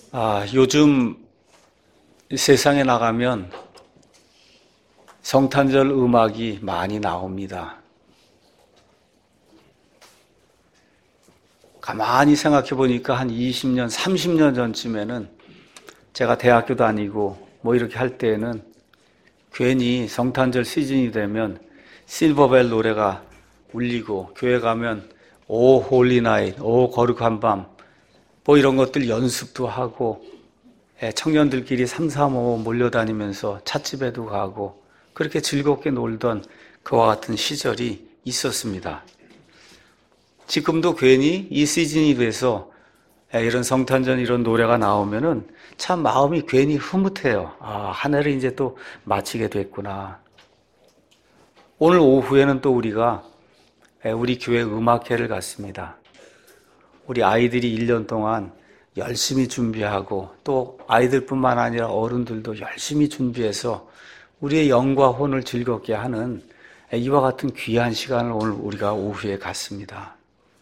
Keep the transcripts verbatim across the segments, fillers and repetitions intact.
아, 요즘 세상에 나가면 성탄절 음악이 많이 나옵니다. 가만히 생각해 보니까 한 이십 년, 삼십 년 전쯤에는 제가 대학교 다니고 뭐 이렇게 할 때에는 괜히 성탄절 시즌이 되면 실버벨 노래가 울리고 교회 가면 오 홀리 나잇, 오 거룩한 밤 뭐 이런 것들 연습도 하고 청년들끼리 삼삼오오 몰려다니면서 찻집에도 가고 그렇게 즐겁게 놀던 그와 같은 시절이 있었습니다. 지금도 괜히 이 시즌이 돼서 이런 성탄절 이런 노래가 나오면은 참 마음이 괜히 흐뭇해요. 아, 한 해를 이제 또 마치게 됐구나. 오늘 오후에는 또 우리가 우리 교회 음악회를 갔습니다. 우리 아이들이 일 년 동안 열심히 준비하고 또 아이들뿐만 아니라 어른들도 열심히 준비해서 우리의 영과 혼을 즐겁게 하는 이와 같은 귀한 시간을 오늘 우리가 오후에 갔습니다.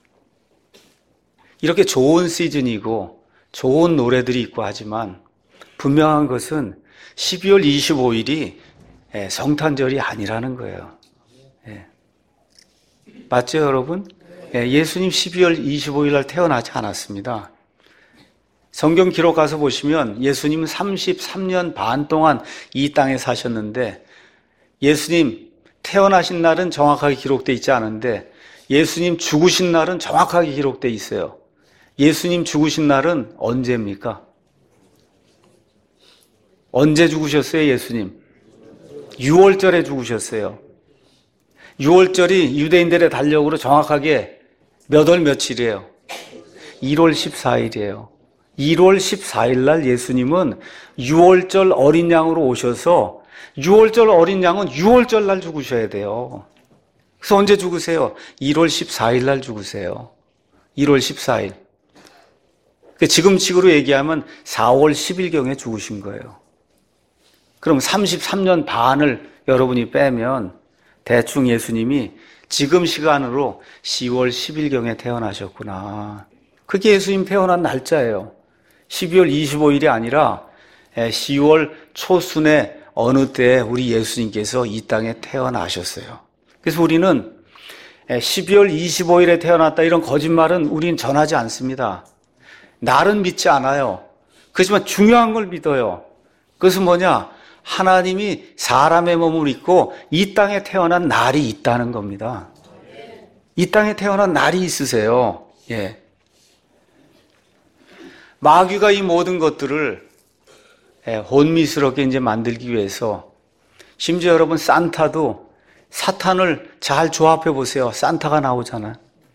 이렇게 좋은 시즌이고 좋은 노래들이 있고 하지만 분명한 것은 십이월 이십오일이 성탄절이 아니라는 거예요. 맞죠, 여러분? 예수님 십이월 이십오일 날 태어나지 않았습니다. 성경 기록 가서 보시면 예수님은 삼십삼 년 반 동안 이 땅에 사셨는데 예수님 태어나신 날은 정확하게 기록되어 있지 않은데 예수님 죽으신 날은 정확하게 기록되어 있어요. 예수님 죽으신 날은 언제입니까? 언제 죽으셨어요, 예수님? 유월절에 죽으셨어요. 유월절이 유대인들의 달력으로 정확하게 몇 월 며칠이에요? 일월 십사일이에요. 일월 십사일 날 예수님은 유월절 어린 양으로 오셔서 유월절 어린 양은 유월절 날 죽으셔야 돼요. 그래서 언제 죽으세요? 일월 십사일 날 죽으세요. 일월 십사일. 지금식으로 얘기하면 사월 십일경에 죽으신 거예요. 그럼 삼십삼 년 반을 여러분이 빼면 대충 예수님이 지금 시간으로 시월 십일경에 태어나셨구나. 그게 예수님 태어난 날짜예요. 십이월 이십오일이 아니라 시월 초순의 어느 때에 우리 예수님께서 이 땅에 태어나셨어요. 그래서 우리는 십이월 이십오일에 태어났다 이런 거짓말은 우리는 전하지 않습니다. 날은 믿지 않아요. 그렇지만 중요한 걸 믿어요. 그것은 뭐냐? 하나님이 사람의 몸을 입고 이 땅에 태어난 날이 있다는 겁니다. 이 땅에 태어난 날이 있으세요. 예. 마귀가 이 모든 것들을 혼미스럽게 이제 만들기 위해서 심지어 여러분 산타도 사탄을 잘 조합해 보세요. 산타가 나오잖아요.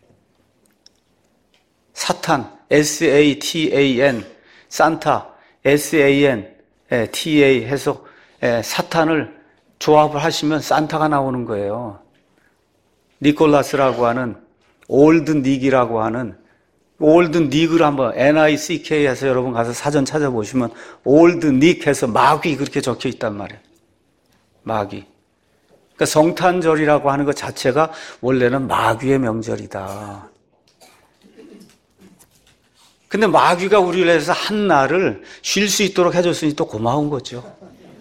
사탄, 에스 에이 티 에이 엔, 산타, 에스 에이 엔, 티 에이 해서 사탄을 조합을 하시면 산타가 나오는 거예요. 니콜라스라고 하는 올드 닉이라고 하는 올드 닉을 한번 엔 아이 씨 케이 해서 여러분 가서 사전 찾아보시면 올드 닉 해서 마귀 그렇게 적혀 있단 말이에요. 마귀. 그러니까 성탄절이라고 하는 것 자체가 원래는 마귀의 명절이다. 근데 마귀가 우리를 위해서 한 날을 쉴 수 있도록 해줬으니 또 고마운 거죠.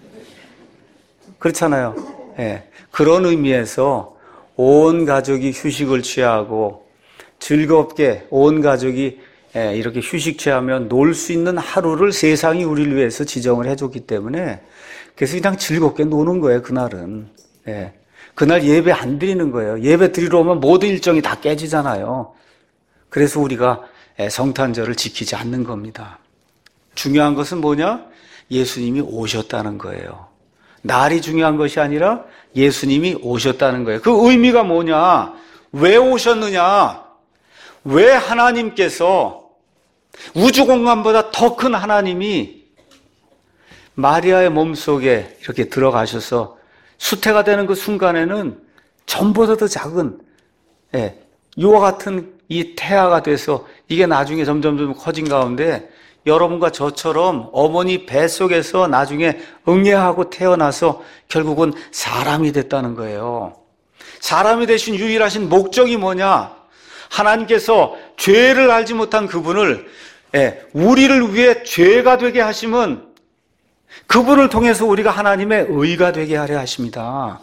그렇잖아요. 예. 그런 의미에서 온 가족이 휴식을 취하고 즐겁게 온 가족이 이렇게 휴식 취하면 놀 수 있는 하루를 세상이 우리를 위해서 지정을 해줬기 때문에 그래서 그냥 즐겁게 노는 거예요, 그날은. 예. 그날 예배 안 드리는 거예요. 예배 드리러 오면 모든 일정이 다 깨지잖아요. 그래서 우리가 성탄절을 지키지 않는 겁니다. 중요한 것은 뭐냐? 예수님이 오셨다는 거예요. 날이 중요한 것이 아니라 예수님이 오셨다는 거예요. 그 의미가 뭐냐? 왜 오셨느냐? 왜 하나님께서 우주 공간보다 더 큰 하나님이 마리아의 몸속에 이렇게 들어가셔서 수태가 되는 그 순간에는 전보다 더 작은 예, 이와 같은 이 태아가 돼서 이게 나중에 점점점 커진 가운데 여러분과 저처럼 어머니 뱃속에서 나중에 응애하고 태어나서 결국은 사람이 됐다는 거예요. 사람이 되신 유일하신 목적이 뭐냐? 하나님께서 죄를 알지 못한 그분을 예, 우리를 위해 죄가 되게 하심은 그분을 통해서 우리가 하나님의 의가 되게 하려 하십니다.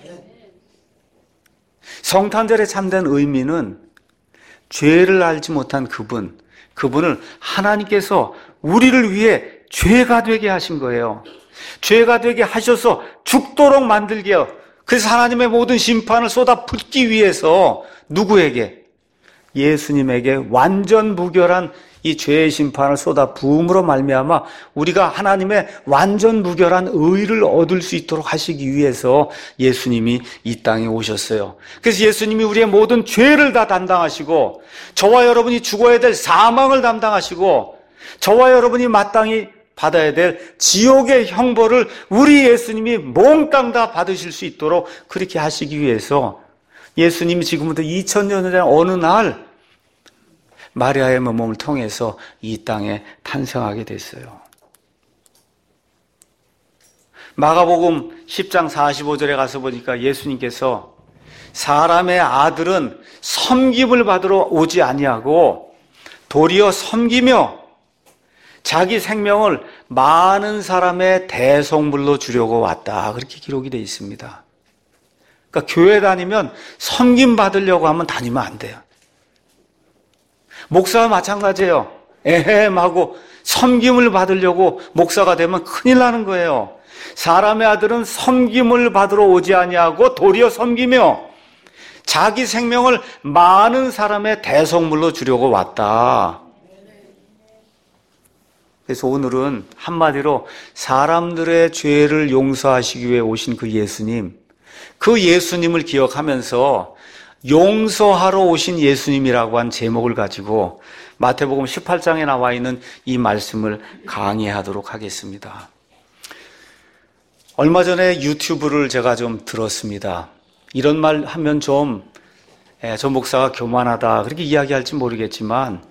성탄절의 참된 의미는 죄를 알지 못한 그분, 그분을 하나님께서 우리를 위해 죄가 되게 하신 거예요. 죄가 되게 하셔서 죽도록 만들게요. 그래서 하나님의 모든 심판을 쏟아 붓기 위해서 누구에게? 예수님에게 완전 무결한 이 죄의 심판을 쏟아 부음으로 말미암아 우리가 하나님의 완전 무결한 의를 얻을 수 있도록 하시기 위해서 예수님이 이 땅에 오셨어요. 그래서 예수님이 우리의 모든 죄를 다 담당하시고 저와 여러분이 죽어야 될 사망을 담당하시고 저와 여러분이 마땅히 받아야 될 지옥의 형벌을 우리 예수님이 몽땅 다 받으실 수 있도록 그렇게 하시기 위해서 예수님이 지금부터 이천 년 전에 어느 날 마리아의 몸을 통해서 이 땅에 탄생하게 됐어요. 마가복음 십 장 사십오 절에 가서 보니까 예수님께서 사람의 아들은 섬김을 받으러 오지 아니하고 도리어 섬기며 자기 생명을 많은 사람의 대속물로 주려고 왔다. 그렇게 기록이 되어 있습니다. 그러니까 교회 다니면 섬김 받으려고 하면 다니면 안 돼요. 목사와 마찬가지예요. 에헴하고 섬김을 받으려고 목사가 되면 큰일 나는 거예요. 사람의 아들은 섬김을 받으러 오지 아니하고 도리어 섬기며 자기 생명을 많은 사람의 대속물로 주려고 왔다. 그래서 오늘은 한마디로 사람들의 죄를 용서하시기 위해 오신 그 예수님, 그 예수님을 기억하면서 용서하러 오신 예수님이라고 한 제목을 가지고 마태복음 십팔 장에 나와 있는 이 말씀을 강의하도록 하겠습니다. 얼마 전에 유튜브를 제가 좀 들었습니다. 이런 말 하면 좀, 예, 저 목사가 교만하다 그렇게 이야기할지 모르겠지만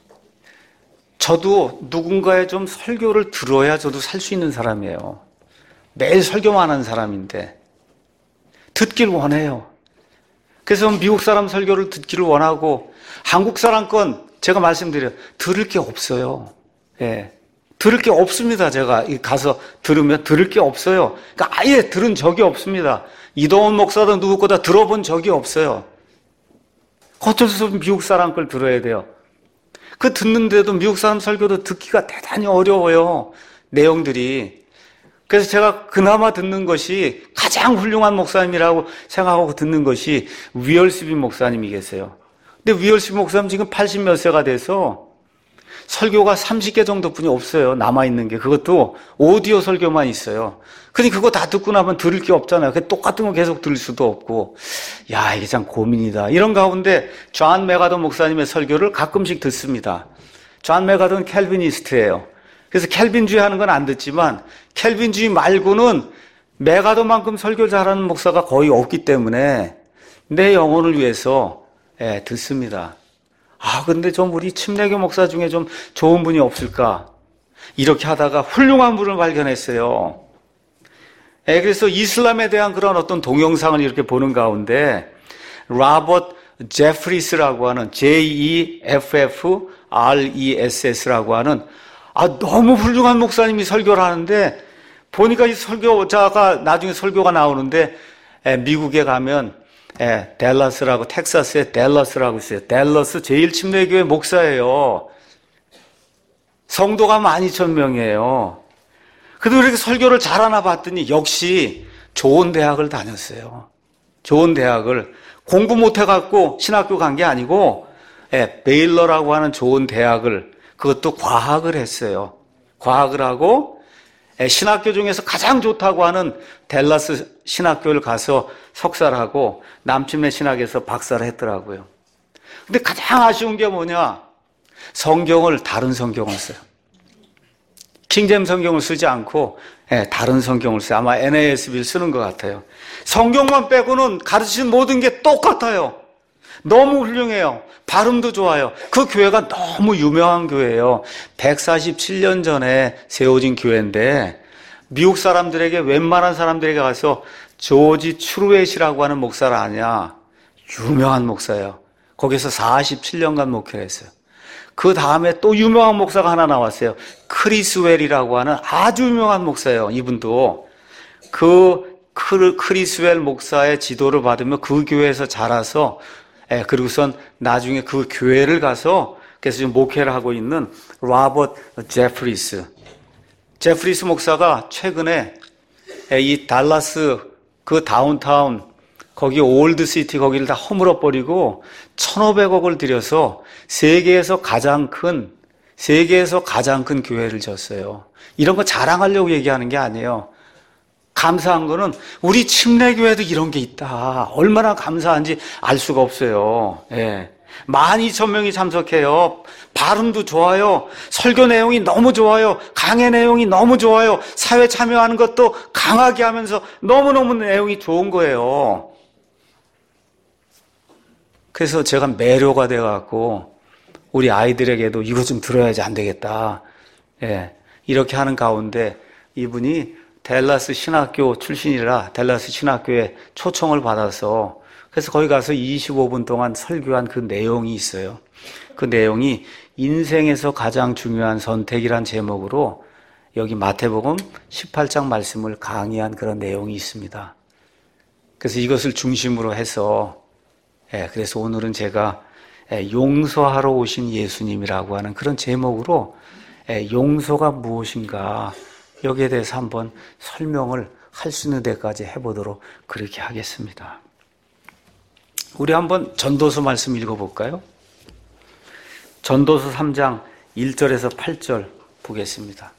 저도 누군가의 좀 설교를 들어야 저도 살 수 있는 사람이에요. 매일 설교만 하는 사람인데 듣길 원해요. 그래서 미국 사람 설교를 듣기를 원하고 한국 사람 건 제가 말씀드려요. 들을 게 없어요. 예. 들을 게 없습니다. 제가 가서 들으면 들을 게 없어요. 그러니까 아예 들은 적이 없습니다. 이동원 목사도 누구 거다 들어본 적이 없어요. 어쩔 수 없이 미국 사람 걸 들어야 돼요. 그 듣는데도 미국 사람 설교도 듣기가 대단히 어려워요. 내용들이. 그래서 제가 그나마 듣는 것이 가장 훌륭한 목사님이라고 생각하고 듣는 것이 위얼스비 목사님이 계세요. 근데 위얼스비 목사님 지금 팔십 몇 세가 돼서 설교가 삼십 개 정도뿐이 없어요. 남아있는 게. 그것도 오디오 설교만 있어요. 근데 그거 다 듣고 나면 들을 게 없잖아요. 똑같은 거 계속 들을 수도 없고. 야, 이게 참 고민이다. 이런 가운데 존 메가던 목사님의 설교를 가끔씩 듣습니다. 존 메가던 캘비니스트예요. 그래서 캘빈주의 하는 건 안 듣지만 캘빈주의 말고는 메가더만큼 설교 잘하는 목사가 거의 없기 때문에 내 영혼을 위해서 예, 듣습니다. 아, 근데 좀 우리 침례교 목사 중에 좀 좋은 분이 없을까? 이렇게 하다가 훌륭한 분을 발견했어요. 예, 그래서 이슬람에 대한 그런 어떤 동영상을 이렇게 보는 가운데 로버트 제프리스라고 하는 제이 에프 에프 알 이 에스 에스라고 하는 아, 너무 훌륭한 목사님이 설교를 하는데 보니까 이 설교자가 나중에 설교가 나오는데 에, 미국에 가면 에, 댈러스라고 텍사스에 댈러스라고 있어요. 댈러스 제일 침례교회 목사예요. 성도가 만 이천 명이에요. 그래도 이렇게 설교를 잘하나 봤더니 역시 좋은 대학을 다녔어요. 좋은 대학을 공부 못해갖고 신학교 간 게 아니고 에, 베일러라고 하는 좋은 대학을 그것도 과학을 했어요. 과학을 하고 신학교 중에서 가장 좋다고 하는 댈러스 신학교를 가서 석사를 하고 남침내 신학에서 박사를 했더라고요. 근데 가장 아쉬운 게 뭐냐? 성경을 다른 성경을 써요. 킹잼 성경을 쓰지 않고 다른 성경을 써요. 아마 엔 에이 에스 비를 쓰는 것 같아요. 성경만 빼고는 가르치는 모든 게 똑같아요. 너무 훌륭해요. 발음도 좋아요. 그 교회가 너무 유명한 교회예요. 백사십칠 년 전에 세워진 교회인데 미국 사람들에게 웬만한 사람들에게 가서 조지 추루엣이라고 하는 목사를 아냐? 유명한 목사예요. 거기서 사십칠 년간 목회를 했어요. 그 다음에 또 유명한 목사가 하나 나왔어요. 크리스웰이라고 하는 아주 유명한 목사예요. 이분도 그 크리스웰 목사의 지도를 받으며 그 교회에서 자라서, 예, 그리고선 나중에 그 교회를 가서 그래서 지금 목회를 하고 있는 로버트 제프리스. 제프리스 목사가 최근에 이 달라스 그 다운타운 거기 올드시티 거기를 다 허물어버리고 천오백억을 들여서 세계에서 가장 큰 세계에서 가장 큰 교회를 졌어요. 이런 거 자랑하려고 얘기하는 게 아니에요. 감사한 거는 우리 침례교회도 이런 게 있다. 얼마나 감사한지 알 수가 없어요. 예. 만 이천 명이 참석해요. 발음도 좋아요. 설교 내용이 너무 좋아요. 강의 내용이 너무 좋아요. 사회 참여하는 것도 강하게 하면서 너무너무 내용이 좋은 거예요. 그래서 제가 매료가 돼갖고 우리 아이들에게도 이거 좀 들어야지 안 되겠다. 예. 이렇게 하는 가운데 이분이 댈러스 신학교 출신이라 댈러스 신학교에 초청을 받아서 그래서 거기 가서 이십오 분 동안 설교한 그 내용이 있어요. 그 내용이 인생에서 가장 중요한 선택이란 제목으로 여기 마태복음 십팔 장 말씀을 강의한 그런 내용이 있습니다. 그래서 이것을 중심으로 해서 예, 그래서 오늘은 제가 예, 용서하러 오신 예수님이라고 하는 그런 제목으로 예, 용서가 무엇인가 여기에 대해서 한번 설명을 할 수 있는 데까지 해보도록 그렇게 하겠습니다. 우리 한번 전도서 말씀 읽어볼까요? 전도서 삼 장 일 절에서 팔 절 보겠습니다.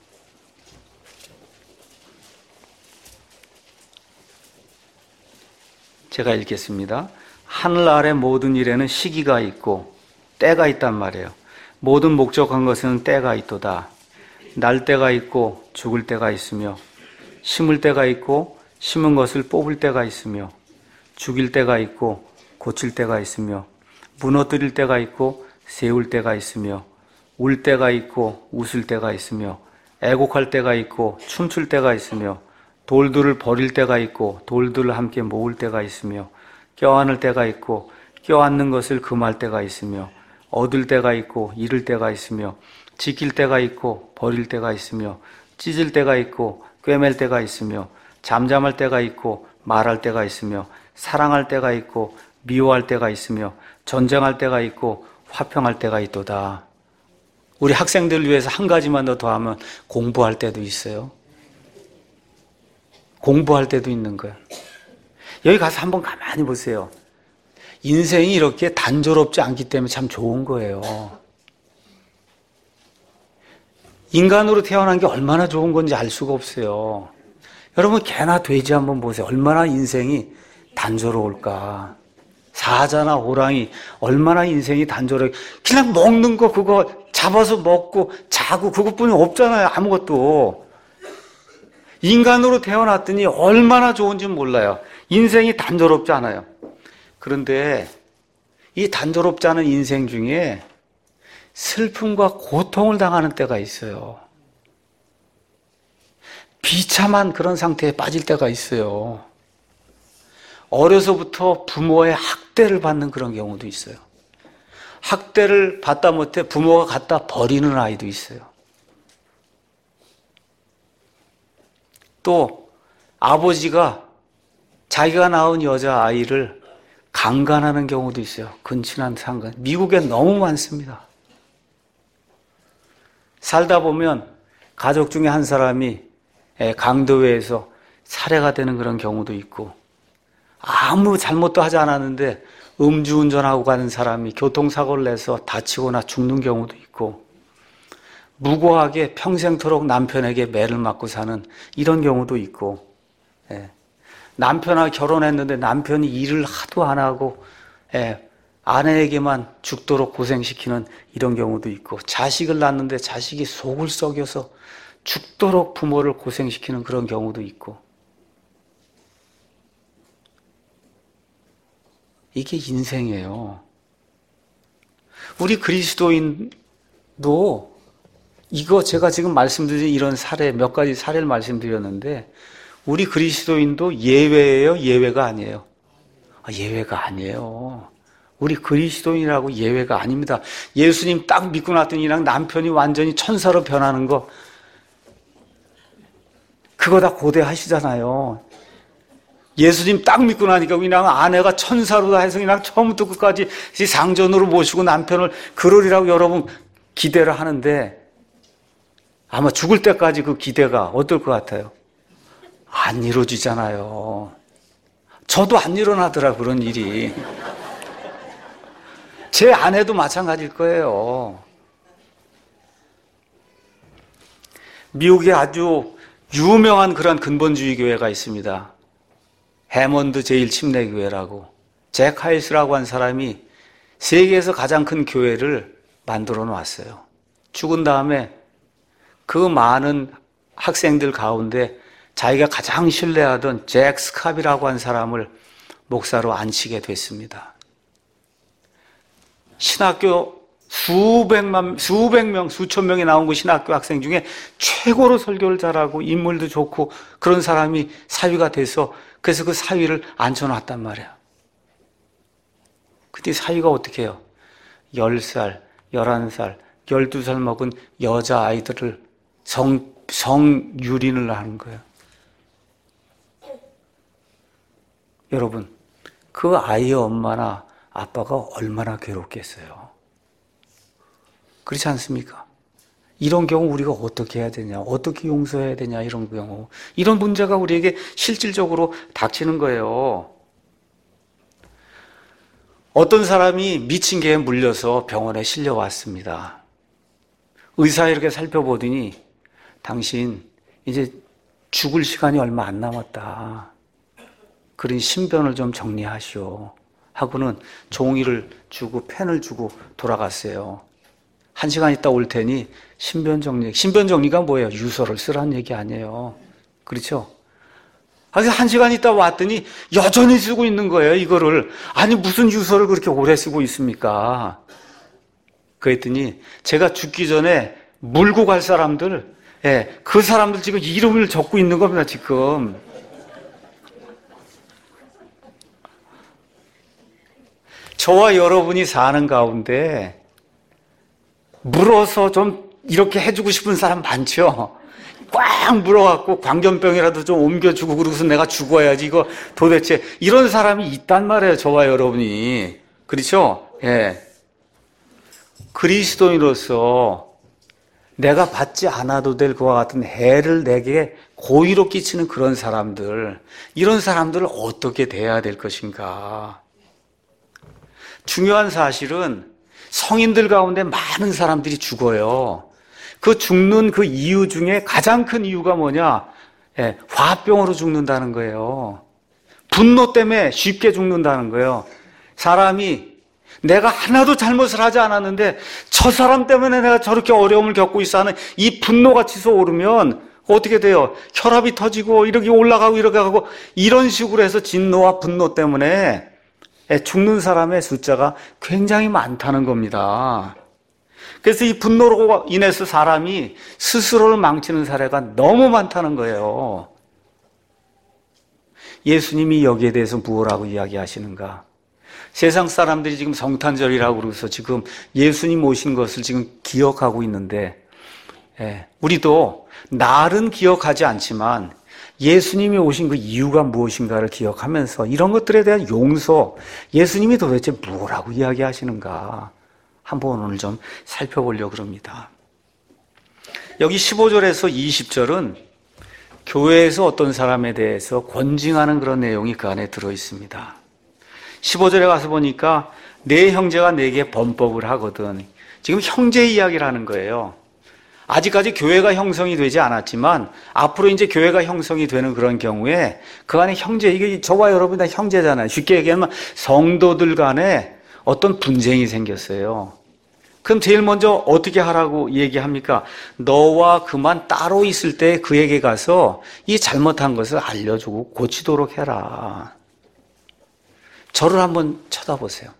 제가 읽겠습니다. 하늘 아래 모든 일에는 시기가 있고 때가 있단 말이에요. 모든 목적한 것은 때가 있도다. 날 때가 있고 죽을 때가 있으며 심을 때가 있고 심은 것을 뽑을 때가 있으며 죽일 때가 있고 고칠 때가 있으며 무너뜨릴 때가 있고 세울 때가 있으며 울 때가 있고 웃을 때가 있으며 애곡할 때가 있고 춤출 때가 있으며 돌들을 버릴 때가 있고 돌들을 함께 모을 때가 있으며 껴안을 때가 있고 껴안는 것을 금할 때가 있으며 얻을 때가 있고 잃을 때가 있으며 지킬 때가 있고 버릴 때가 있으며 찢을 때가 있고 꿰맬 때가 있으며 잠잠할 때가 있고 말할 때가 있으며 사랑할 때가 있고 미워할 때가 있으며 전쟁할 때가 있고 화평할 때가 있도다. 우리 학생들을 위해서 한 가지만 더 더하면 공부할 때도 있어요. 공부할 때도 있는 거예요. 여기 가서 한번 가만히 보세요. 인생이 이렇게 단조롭지 않기 때문에 참 좋은 거예요. 인간으로 태어난 게 얼마나 좋은 건지 알 수가 없어요. 여러분 개나 돼지 한번 보세요. 얼마나 인생이 단조로울까. 사자나 호랑이 얼마나 인생이 단조로워. 그냥 먹는 거 그거 잡아서 먹고 자고 그것뿐이 없잖아요. 아무것도. 인간으로 태어났더니 얼마나 좋은지 몰라요. 인생이 단조롭지 않아요. 그런데 이 단조롭지 않은 인생 중에 슬픔과 고통을 당하는 때가 있어요. 비참한 그런 상태에 빠질 때가 있어요. 어려서부터 부모의 학대를 받는 그런 경우도 있어요. 학대를 받다 못해 부모가 갖다 버리는 아이도 있어요. 또 아버지가 자기가 낳은 여자아이를 강간하는 경우도 있어요. 근친한 상간. 미국엔 너무 많습니다. 살다 보면 가족 중에 한 사람이 강도회에서 살해가 되는 그런 경우도 있고 아무 잘못도 하지 않았는데 음주운전하고 가는 사람이 교통사고를 내서 다치거나 죽는 경우도 있고 무고하게 평생토록 남편에게 매를 맞고 사는 이런 경우도 있고 예. 남편하고 결혼했는데 남편이 일을 하도 안 하고 예. 아내에게만 죽도록 고생시키는 이런 경우도 있고 자식을 낳는데 자식이 속을 썩여서 죽도록 부모를 고생시키는 그런 경우도 있고 이게 인생이에요. 우리 그리스도인도 이거 제가 지금 말씀드린 이런 사례 몇 가지 사례를 말씀드렸는데 우리 그리스도인도 예외예요? 예외가 아니에요? 아, 예외가 아니에요. 우리 그리스도인이라고 예외가 아닙니다. 예수님 딱 믿고 났더니 그냥 남편이 완전히 천사로 변하는 거, 그거 다 고대하시잖아요. 예수님 딱 믿고 나니까 그냥 아내가 천사로 다 해서 그냥 처음부터 끝까지 상전으로 모시고 남편을 그러리라고 여러분 기대를 하는데, 아마 죽을 때까지 그 기대가 어떨 것 같아요? 안 이루어지잖아요. 저도 안 일어나더라, 그런 일이. 제 아내도 마찬가지일 거예요. 미국에 아주 유명한 그런 근본주의 교회가 있습니다. 해먼드 제일 침례교회라고. 잭 하이스라고 한 사람이 세계에서 가장 큰 교회를 만들어 놓았어요. 죽은 다음에 그 많은 학생들 가운데 자기가 가장 신뢰하던 잭 스캅이라고 한 사람을 목사로 앉히게 됐습니다. 신학교 수백만, 수백 명, 수천 명이 나온 그 신학교 학생 중에 최고로 설교를 잘하고 인물도 좋고 그런 사람이 사위가 돼서, 그래서 그 사위를 앉혀놨단 말이야. 그때 사위가 어떻게 해요? 열 살, 열한 살, 열두 살 먹은 여자아이들을 성, 성유린을 하는 거예요. 여러분, 그 아이의 엄마나 아빠가 얼마나 괴롭겠어요. 그렇지 않습니까? 이런 경우 우리가 어떻게 해야 되냐, 어떻게 용서해야 되냐, 이런 경우. 이런 문제가 우리에게 실질적으로 닥치는 거예요. 어떤 사람이 미친 개에 물려서 병원에 실려왔습니다. 의사가 이렇게 살펴보더니, 당신 이제 죽을 시간이 얼마 안 남았다. 그러니 신변을 좀 정리하시오. 하고는 종이를 주고 펜을 주고 돌아갔어요. 한 시간 있다 올 테니 신변 정리. 신변 정리가 뭐예요? 유서를 쓰라는 얘기 아니에요. 그렇죠? 그래서 한 시간 있다 왔더니 여전히 쓰고 있는 거예요, 이거를. 아니, 무슨 유서를 그렇게 오래 쓰고 있습니까? 그랬더니 제가 죽기 전에 물고 갈 사람들, 예, 그 사람들 지금 이름을 적고 있는 겁니다, 지금. 저와 여러분이 사는 가운데 물어서 좀 이렇게 해주고 싶은 사람 많죠? 꽉 물어갖고 광견병이라도 좀 옮겨주고 그러고서 내가 죽어야지, 이거 도대체. 이런 사람이 있단 말이에요, 저와 여러분이. 그렇죠? 예. 그리스도인으로서 내가 받지 않아도 될 그와 같은 해를 내게 고의로 끼치는 그런 사람들, 이런 사람들을 어떻게 대해야 될 것인가. 중요한 사실은 성인들 가운데 많은 사람들이 죽어요. 그 죽는 그 이유 중에 가장 큰 이유가 뭐냐? 예, 화병으로 죽는다는 거예요. 분노 때문에 쉽게 죽는다는 거예요. 사람이 내가 하나도 잘못을 하지 않았는데 저 사람 때문에 내가 저렇게 어려움을 겪고 있어 하는 이 분노가 치솟아오르면 어떻게 돼요? 혈압이 터지고 이렇게 올라가고 이렇게 하고, 이런 식으로 해서 진노와 분노 때문에 죽는 사람의 숫자가 굉장히 많다는 겁니다. 그래서 이 분노로 인해서 사람이 스스로를 망치는 사례가 너무 많다는 거예요. 예수님이 여기에 대해서 무엇라고 이야기하시는가? 세상 사람들이 지금 성탄절이라고 그러고서 지금 예수님 오신 것을 지금 기억하고 있는데, 예, 우리도 날은 기억하지 않지만 예수님이 오신 그 이유가 무엇인가를 기억하면서 이런 것들에 대한 용서, 예수님이 도대체 뭐라고 이야기하시는가 한번 오늘 좀 살펴보려고 합니다. 여기 십오 절에서 이십 절은 교회에서 어떤 사람에 대해서 권징하는 그런 내용이 그 안에 들어있습니다. 십오 절에 가서 보니까 내 형제가 내게 범법을 하거든. 지금 형제 이야기를 하는 거예요. 아직까지 교회가 형성이 되지 않았지만 앞으로 이제 교회가 형성이 되는 그런 경우에 그 안에 형제, 이게 저와 여러분 다 형제잖아요. 쉽게 얘기하면 성도들 간에 어떤 분쟁이 생겼어요. 그럼 제일 먼저 어떻게 하라고 얘기합니까? 너와 그만 따로 있을 때 그에게 가서 이 잘못한 것을 알려주고 고치도록 해라. 저를 한번 쳐다보세요.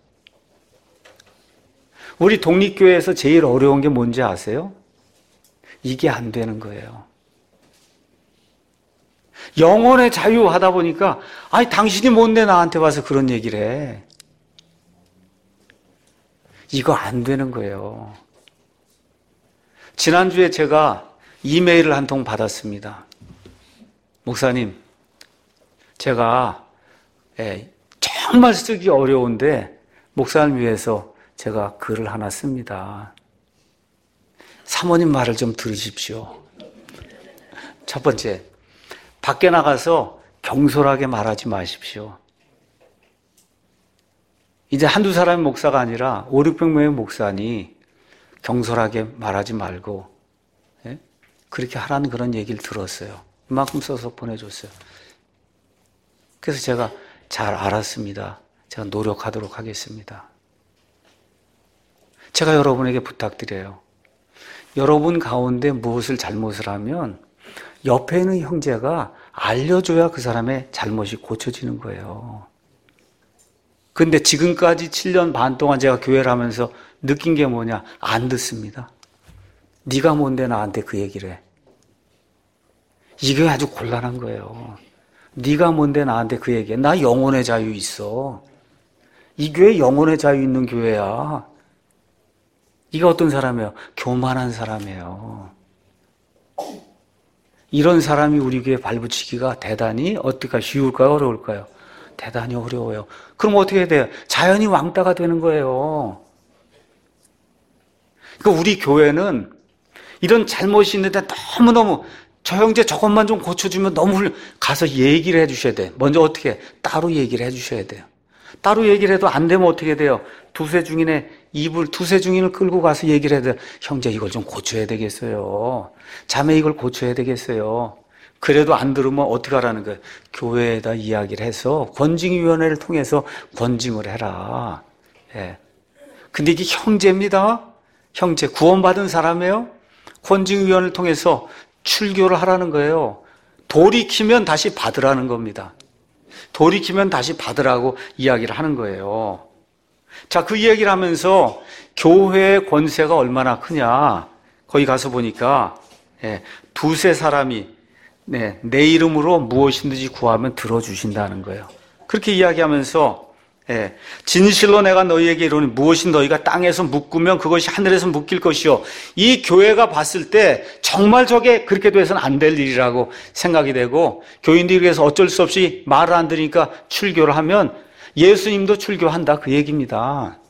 우리 독립교회에서 제일 어려운 게 뭔지 아세요? 이게 안 되는 거예요. 영혼의 자유 하다 보니까, 아니, 당신이 뭔데 나한테 와서 그런 얘기를 해. 이거 안 되는 거예요. 지난주에 제가 이메일을 한 통 받았습니다. 목사님, 제가 예, 정말 쓰기 어려운데 목사님 위해서 제가 글을 하나 씁니다. 사모님 말을 좀 들으십시오. 첫 번째, 밖에 나가서 경솔하게 말하지 마십시오. 이제 한두 사람의 목사가 아니라 오륙백 명의 목사니 경솔하게 말하지 말고 예? 그렇게 하라는 그런 얘기를 들었어요. 이만큼 써서 보내줬어요. 그래서 제가 잘 알았습니다. 제가 노력하도록 하겠습니다. 제가 여러분에게 부탁드려요. 여러분 가운데 무엇을 잘못을 하면 옆에 있는 형제가 알려줘야 그 사람의 잘못이 고쳐지는 거예요. 근데 지금까지 칠 년 반 동안 제가 교회를 하면서 느낀 게 뭐냐? 안 듣습니다. 네가 뭔데 나한테 그 얘기를 해. 이게 아주 곤란한 거예요. 네가 뭔데 나한테 그 얘기해. 나 영혼의 자유 있어. 이 교회 영혼의 자유 있는 교회야. 이가 어떤 사람이에요? 교만한 사람이에요. 이런 사람이 우리 교회에 발붙이기가 대단히 어떻게 쉬울까요? 어려울까요? 대단히 어려워요. 그럼 어떻게 해야 돼요? 자연히 왕따가 되는 거예요. 그러니까 우리 교회는 이런 잘못이 있는데 너무너무 저 형제 저것만 좀 고쳐주면 너무 훌 가서 얘기를 해주셔야 돼. 먼저 어떻게 해? 따로 얘기를 해주셔야 돼요. 따로 얘기를 해도 안 되면 어떻게 돼요? 두세 중인의 입을 두세 중인을 끌고 가서 얘기를 해야 돼요. 형제 이걸 좀 고쳐야 되겠어요. 자매 이걸 고쳐야 되겠어요. 그래도 안 들으면 어떻게 하라는 거예요? 교회에다 이야기를 해서 권징위원회를 통해서 권징을 해라. 예. 근데 이게 형제입니다. 형제 구원받은 사람이에요. 권징위원회를 통해서 출교를 하라는 거예요. 돌이키면 다시 받으라는 겁니다. 돌이키면 다시 받으라고 이야기를 하는 거예요. 자, 그 이야기를 하면서 교회의 권세가 얼마나 크냐. 거기 가서 보니까 예, 두세 사람이 네, 내 이름으로 무엇이든지 구하면 들어주신다는 거예요. 그렇게 이야기하면서 예, 진실로 내가 너희에게 이르노니 무엇이 너희가 땅에서 묶으면 그것이 하늘에서 묶일 것이요. 이 교회가 봤을 때 정말 저게 그렇게 돼서는 안 될 일이라고 생각이 되고 교인들이 그래서 어쩔 수 없이 말을 안 들으니까 출교를 하면 예수님도 출교한다 그 얘기입니다.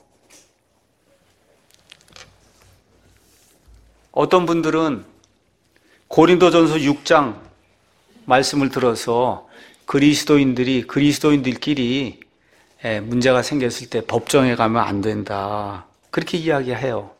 어떤 분들은 고린도전서 육 장 말씀을 들어서 그리스도인들이 그리스도인들끼리 문제가 생겼을 때 법정에 가면 안 된다. 그렇게 이야기해요.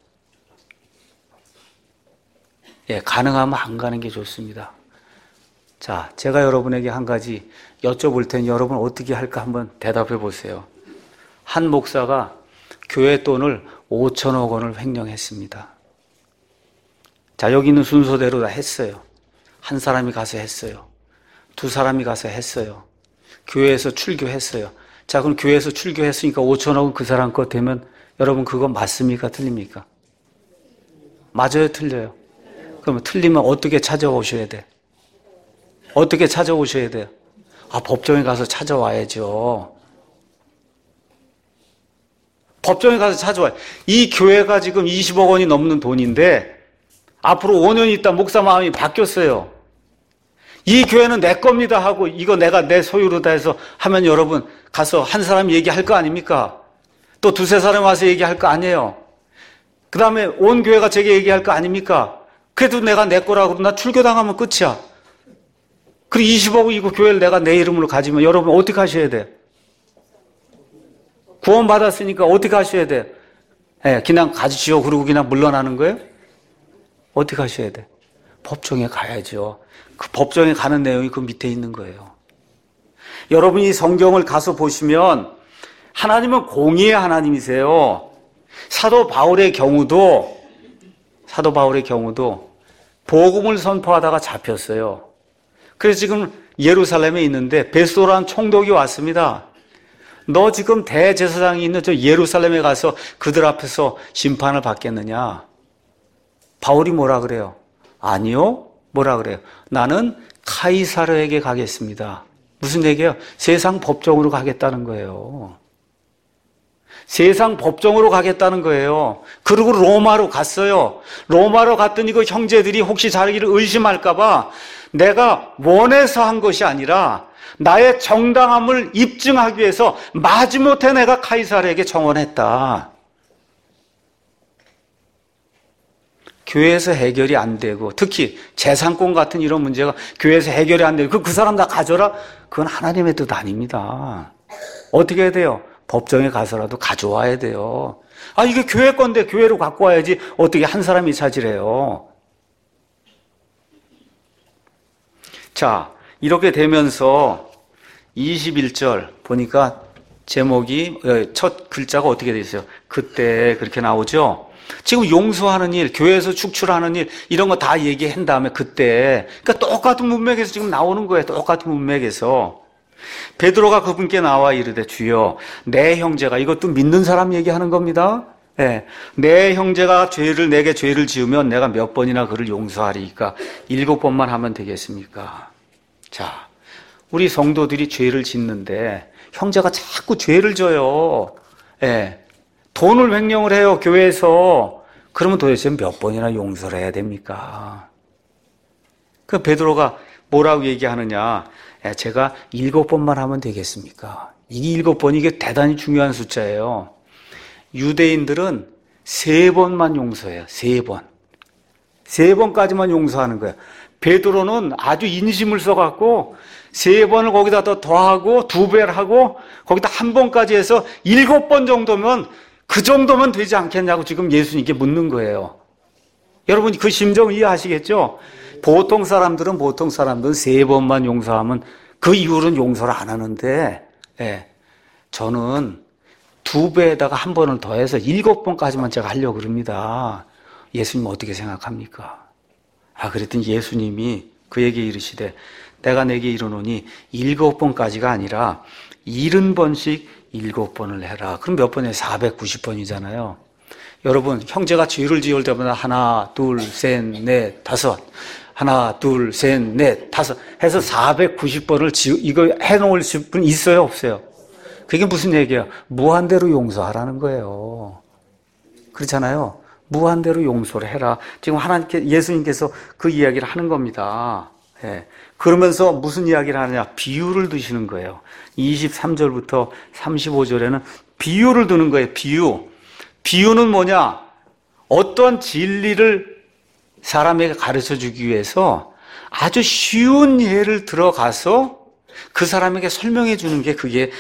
예, 가능하면 안 가는 게 좋습니다. 자, 제가 여러분에게 한 가지 여쭤볼 테니 여러분 어떻게 할까 한번 대답해 보세요. 한 목사가 교회 돈을 오천억 원을 횡령했습니다. 자, 여기 있는 순서대로 다 했어요. 한 사람이 가서 했어요. 두 사람이 가서 했어요. 교회에서 출교했어요. 자, 그럼 교회에서 출교했으니까 오천억은 그 사람 것 되면 여러분 그거 맞습니까? 틀립니까? 맞아요? 틀려요? 그러면 틀리면 어떻게 찾아오셔야 돼? 어떻게 찾아오셔야 돼요? 아, 법정에 가서 찾아와야죠. 법정에 가서 찾아와요. 이 교회가 지금 이십억 원이 넘는 돈인데 앞으로 오 년 있다 목사 마음이 바뀌었어요. 이 교회는 내 겁니다 하고 이거 내가 내 소유로다 해서 하면 여러분 가서 한 사람 얘기할 거 아닙니까? 또 두세 사람 와서 얘기할 거 아니에요. 그 다음에 온 교회가 제게 얘기할 거 아닙니까? 그래도 내가 내 거라고 나 출교당하면 끝이야. 그리고 이십억 이거 교회를 내가 내 이름으로 가지면 여러분 어떻게 하셔야 돼? 구원 받았으니까 어떻게 하셔야 돼? 예, 그냥 가지시오 그러고 그냥 물러나는 거예요? 어떻게 하셔야 돼? 법정에 가야죠. 그 법정에 가는 내용이 그 밑에 있는 거예요. 여러분이 성경을 가서 보시면 하나님은 공의의 하나님이세요. 사도 바울의 경우도 사도 바울의 경우도 복음을 선포하다가 잡혔어요. 그래서 지금 예루살렘에 있는데 베스도라는 총독이 왔습니다. 너 지금 대제사장이 있는 저 예루살렘에 가서 그들 앞에서 심판을 받겠느냐? 바울이 뭐라 그래요? 아니요. 뭐라 그래요? 나는 카이사르에게 가겠습니다. 무슨 얘기예요? 세상 법정으로 가겠다는 거예요. 세상 법정으로 가겠다는 거예요. 그리고 로마로 갔어요. 로마로 갔더니 그 형제들이 혹시 자기를 의심할까봐 내가 원해서 한 것이 아니라 나의 정당함을 입증하기 위해서 마지못해 내가 카이사르에게 정언했다. 교회에서 해결이 안 되고 특히 재산권 같은 이런 문제가 교회에서 해결이 안 되고 그, 그 사람 다 가져라? 그건 하나님의 뜻 아닙니다. 어떻게 해야 돼요? 법정에 가서라도 가져와야 돼요. 아, 이게 교회 건데 교회로 갖고 와야지 어떻게 한 사람이 차지래요. 자, 이렇게 되면서 이십일 절 보니까 제목이 첫 글자가 어떻게 돼 있어요? 그때 그렇게 나오죠. 지금 용서하는 일, 교회에서 축출하는 일 이런 거 다 얘기한 다음에 그때 그러니까 똑같은 문맥에서 지금 나오는 거예요. 똑같은 문맥에서 베드로가 그분께 나와 이르되 주여 내 형제가 이것도 믿는 사람 얘기하는 겁니다. 네. 내 형제가 죄를 내게 죄를 지으면 내가 몇 번이나 그를 용서하리까 일곱 번만 하면 되겠습니까? 자, 우리 성도들이 죄를 짓는데 형제가 자꾸 죄를 져요. 네. 돈을 횡령을 해요, 교회에서. 그러면 도대체 몇 번이나 용서를 해야 됩니까? 그 베드로가 뭐라고 얘기하느냐? 제가 일곱 번만 하면 되겠습니까? 이게 일곱 번이 이게 대단히 중요한 숫자예요. 유대인들은 세 번만 용서해요. 세 번. 세 번까지만 용서하는 거예요. 베드로는 아주 인심을 써갖고 세 번을 거기다 더 더하고 두 배를 하고 거기다 한 번까지 해서 일곱 번 정도면 그 정도면 되지 않겠냐고 지금 예수님께 묻는 거예요. 여러분 그 심정 이해하시겠죠? 보통 사람들은 보통 사람들은 세 번만 용서하면 그 이후로는 용서를 안 하는데 예, 저는 두 배에다가 한 번을 더해서 일곱 번까지만 제가 하려고 그럽니다. 예수님 어떻게 생각합니까? 아, 그랬더니 예수님이 그에게 이르시되 내가 내게 이르노니 일곱 번까지가 아니라 일흔 번씩 일곱 번을 해라. 그럼 몇 번이에요? 사백구십 번이잖아요. 여러분, 형제가 죄를 지을 때마다 하나, 둘, 셋, 넷, 다섯. 하나, 둘, 셋, 넷, 다섯. 해서 사백구십 번을 지, 이거 해놓을 분 있어요? 없어요? 그게 무슨 얘기예요? 무한대로 용서하라는 거예요. 그렇잖아요? 무한대로 용서를 해라. 지금 하나님께, 예수님께서 그 이야기를 하는 겁니다. 예. 그러면서 무슨 이야기를 하느냐? 비유를 드시는 거예요. 이십삼 절부터 삼십오 절에는 비유를 드는 거예요. 비유. 비유는 뭐냐? 어떠한 진리를 사람에게 가르쳐 주기 위해서 아주 쉬운 예를 들어가서 그 사람에게 설명해 주는 게 그게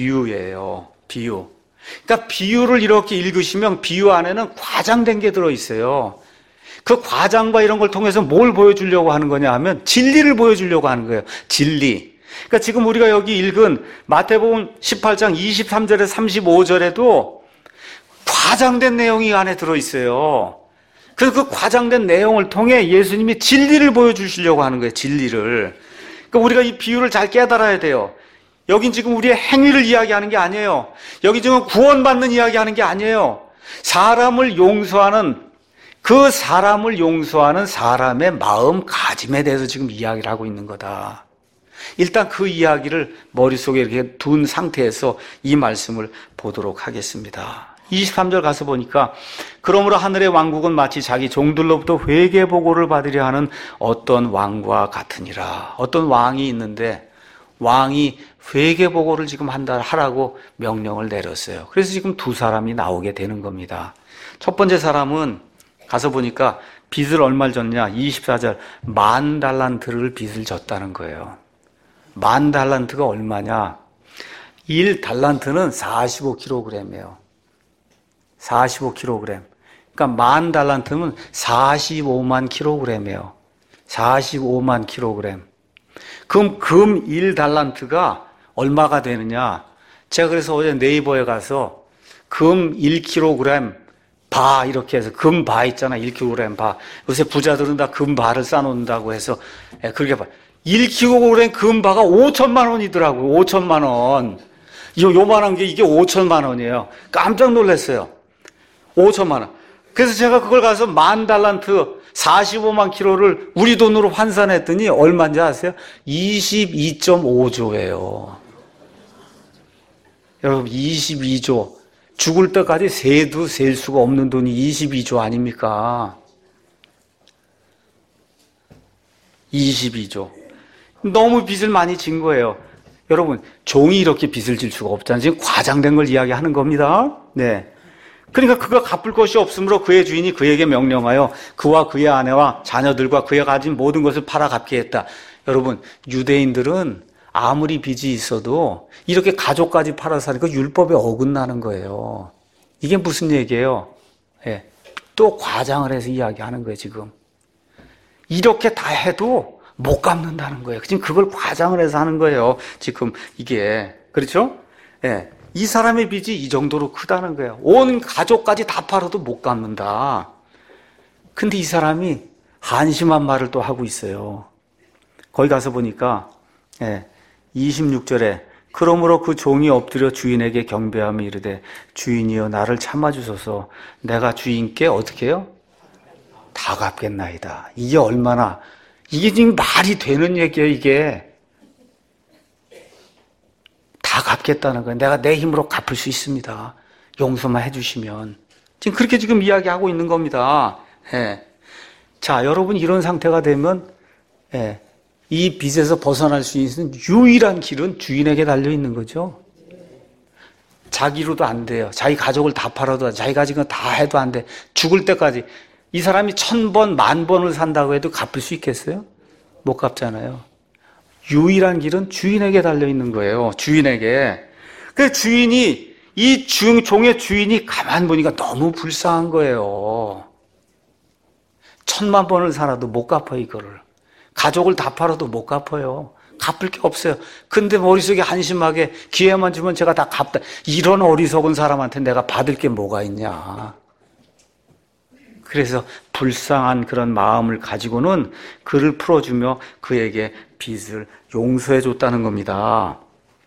비유예요. 비유. 그러니까 비유를 이렇게 읽으시면 비유 안에는 과장된 게 들어있어요. 그 과장과 이런 걸 통해서 뭘 보여주려고 하는 거냐 하면 진리를 보여주려고 하는 거예요. 진리. 그러니까 지금 우리가 여기 읽은 마태복음 십팔 장 이십삼 절에서 삼십오 절에도 과장된 내용이 안에 들어있어요. 그래서 그 과장된 내용을 통해 예수님이 진리를 보여주시려고 하는 거예요. 진리를. 그러니까 우리가 이 비유를 잘 깨달아야 돼요. 여긴 지금 우리의 행위를 이야기하는 게 아니에요. 여기 지금 구원받는 이야기하는 게 아니에요. 사람을 용서하는 그 사람을 용서하는 사람의 마음가짐에 대해서 지금 이야기를 하고 있는 거다. 일단 그 이야기를 머릿속에 이렇게 둔 상태에서 이 말씀을 보도록 하겠습니다. 이십삼 절 가서 보니까 그러므로 하늘의 왕국은 마치 자기 종들로부터 회개 보고를 받으려 하는 어떤 왕과 같으니라. 어떤 왕이 있는데 왕이 회개 보고를 지금 한다 하라고 명령을 내렸어요. 그래서 지금 두 사람이 나오게 되는 겁니다. 첫 번째 사람은 가서 보니까 빚을 얼마를 졌냐? 이십사 절 만 달란트를 빚을 졌다는 거예요. 만 달란트가 얼마냐? 일 달란트는 사십오 킬로그램이에요. 사십오 킬로그램. 그러니까 만 달란트면 사십오만 킬로그램이에요. 사십오만 킬로그램. 그럼 금 일 달란트가 얼마가 되느냐? 제가 그래서 어제 네이버에 가서 금 일 킬로그램 바 이렇게 해서 금바 있잖아. 일 킬로그램 바. 요새 부자들은 다 금바를 싸놓는다고 해서 그렇게 봐. 일 킬로그램 금바가 오천만 원이더라고요. 오천만 원. 요, 요만한 게 이게 오천만 원이에요. 깜짝 놀랐어요. 오천만 원. 그래서 제가 그걸 가서 만 달란트 사십오만 킬로를 우리 돈으로 환산했더니 얼마인지 아세요? 이십이 점 오 조예요. 여러분 이십이 조. 죽을 때까지 세도 셀 수가 없는 돈이 이십이조 아닙니까? 이십이조. 너무 빚을 많이 진 거예요. 여러분, 종이 이렇게 빚을 질 수가 없잖아요. 지금 과장된 걸 이야기하는 겁니다. 네. 그러니까 그가 갚을 것이 없으므로 그의 주인이 그에게 명령하여 그와 그의 아내와 자녀들과 그의 가진 모든 것을 팔아 갚게 했다. 여러분, 유대인들은 아무리 빚이 있어도 이렇게 가족까지 팔아서 하니까 율법에 어긋나는 거예요. 이게 무슨 얘기예요? 네. 또 과장을 해서 이야기하는 거예요, 지금. 이렇게 다 해도 못 갚는다는 거예요. 지금 그걸 과장을 해서 하는 거예요. 지금 이게. 그렇죠? 예. 네. 이 사람의 빚이 이 정도로 크다는 거예요. 온 가족까지 다 팔아도 못 갚는다. 근데 이 사람이 한심한 말을 또 하고 있어요. 거기 가서 보니까 예, 이십육 절에 그러므로 그 종이 엎드려 주인에게 경배하며 이르되 주인이여 나를 참아주소서 내가 주인께 어떻게 해요? 다 갚겠나이다. 이게 얼마나 이게 지금 말이 되는 얘기예요. 이게 다 갚겠다는 거예요. 내가 내 힘으로 갚을 수 있습니다. 용서만 해주시면. 지금 그렇게 지금 이야기하고 있는 겁니다. 예. 자, 여러분 이런 상태가 되면 예, 이 빚에서 벗어날 수 있는 유일한 길은 주인에게 달려 있는 거죠. 자기로도 안 돼요. 자기 가족을 다 팔아도 자기 가진 거 다 해도 안 돼. 죽을 때까지 이 사람이 천 번, 만 번을 산다고 해도 갚을 수 있겠어요? 못 갚잖아요. 유일한 길은 주인에게 달려 있는 거예요. 주인에게. 그 주인이 이 중, 종의 주인이 가만 보니까 너무 불쌍한 거예요. 천만 번을 살아도 못 갚아요, 이거를. 가족을 다 팔아도 못 갚아요. 갚을 게 없어요. 근데 머릿속에 한심하게 기회만 주면 제가 다 갚다. 이런 어리석은 사람한테 내가 받을 게 뭐가 있냐. 그래서 불쌍한 그런 마음을 가지고는 그를 풀어주며 그에게 빚을 용서해 줬다는 겁니다.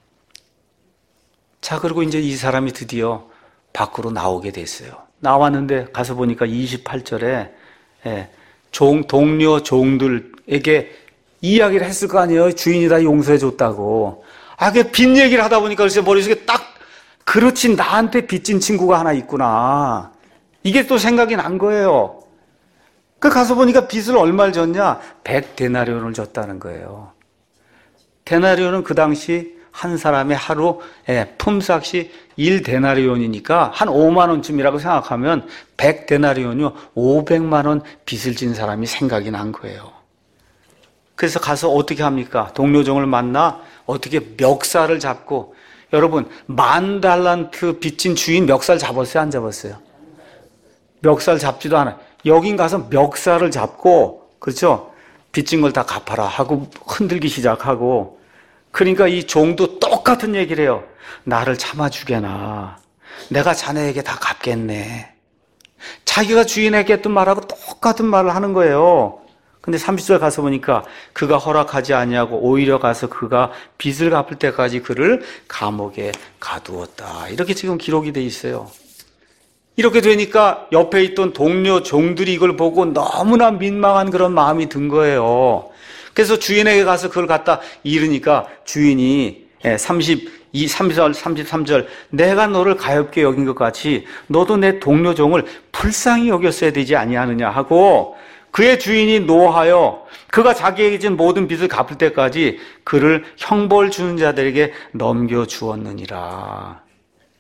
자, 그리고 이제 이 사람이 드디어 밖으로 나오게 됐어요. 나왔는데 가서 보니까 이십팔 절에 예, 종, 동료 종들에게 이야기를 했을 거 아니에요. 주인이 다 용서해 줬다고. 아, 그 빚 얘기를 하다 보니까 글쎄 머릿속에 딱 그렇지 나한테 빚진 친구가 하나 있구나. 이게 또 생각이 난 거예요. 그 가서 보니까 빚을 얼마를 졌냐? 백 데나리온을 졌다는 거예요. 데나리온은 그 당시 한 사람의 하루 예, 품삯이 일 데나리온이니까 한 오만 원쯤이라고 생각하면 백 데나리온이요 오백만 원 빚을 진 사람이 생각이 난 거예요. 그래서 가서 어떻게 합니까? 동료종을 만나 어떻게 멱살을 잡고 여러분 만 달란트 빚진 주인 멱살 잡았어요? 안 잡았어요? 멱살 잡지도 않아요. 여긴 가서 멱살을 잡고 그렇죠? 빚진 걸 다 갚아라 하고 흔들기 시작하고 그러니까 이 종도 똑같은 얘기를 해요. 나를 참아주게나. 내가 자네에게 다 갚겠네. 자기가 주인에게 했던 말하고 똑같은 말을 하는 거예요. 근데 삼십 절 가서 보니까 그가 허락하지 아니하고 오히려 가서 그가 빚을 갚을 때까지 그를 감옥에 가두었다. 이렇게 지금 기록이 돼 있어요. 이렇게 되니까 옆에 있던 동료 종들이 이걸 보고 너무나 민망한 그런 마음이 든 거예요. 그래서 주인에게 가서 그걸 갖다 이르니까 주인이 삼십이, 삼십삼 절 내가 너를 가엾게 여긴 것 같이 너도 내 동료 종을 불쌍히 여겼어야 되지 아니하느냐 하고 그의 주인이 노하여 그가 자기에게 진 모든 빚을 갚을 때까지 그를 형벌 주는 자들에게 넘겨주었느니라.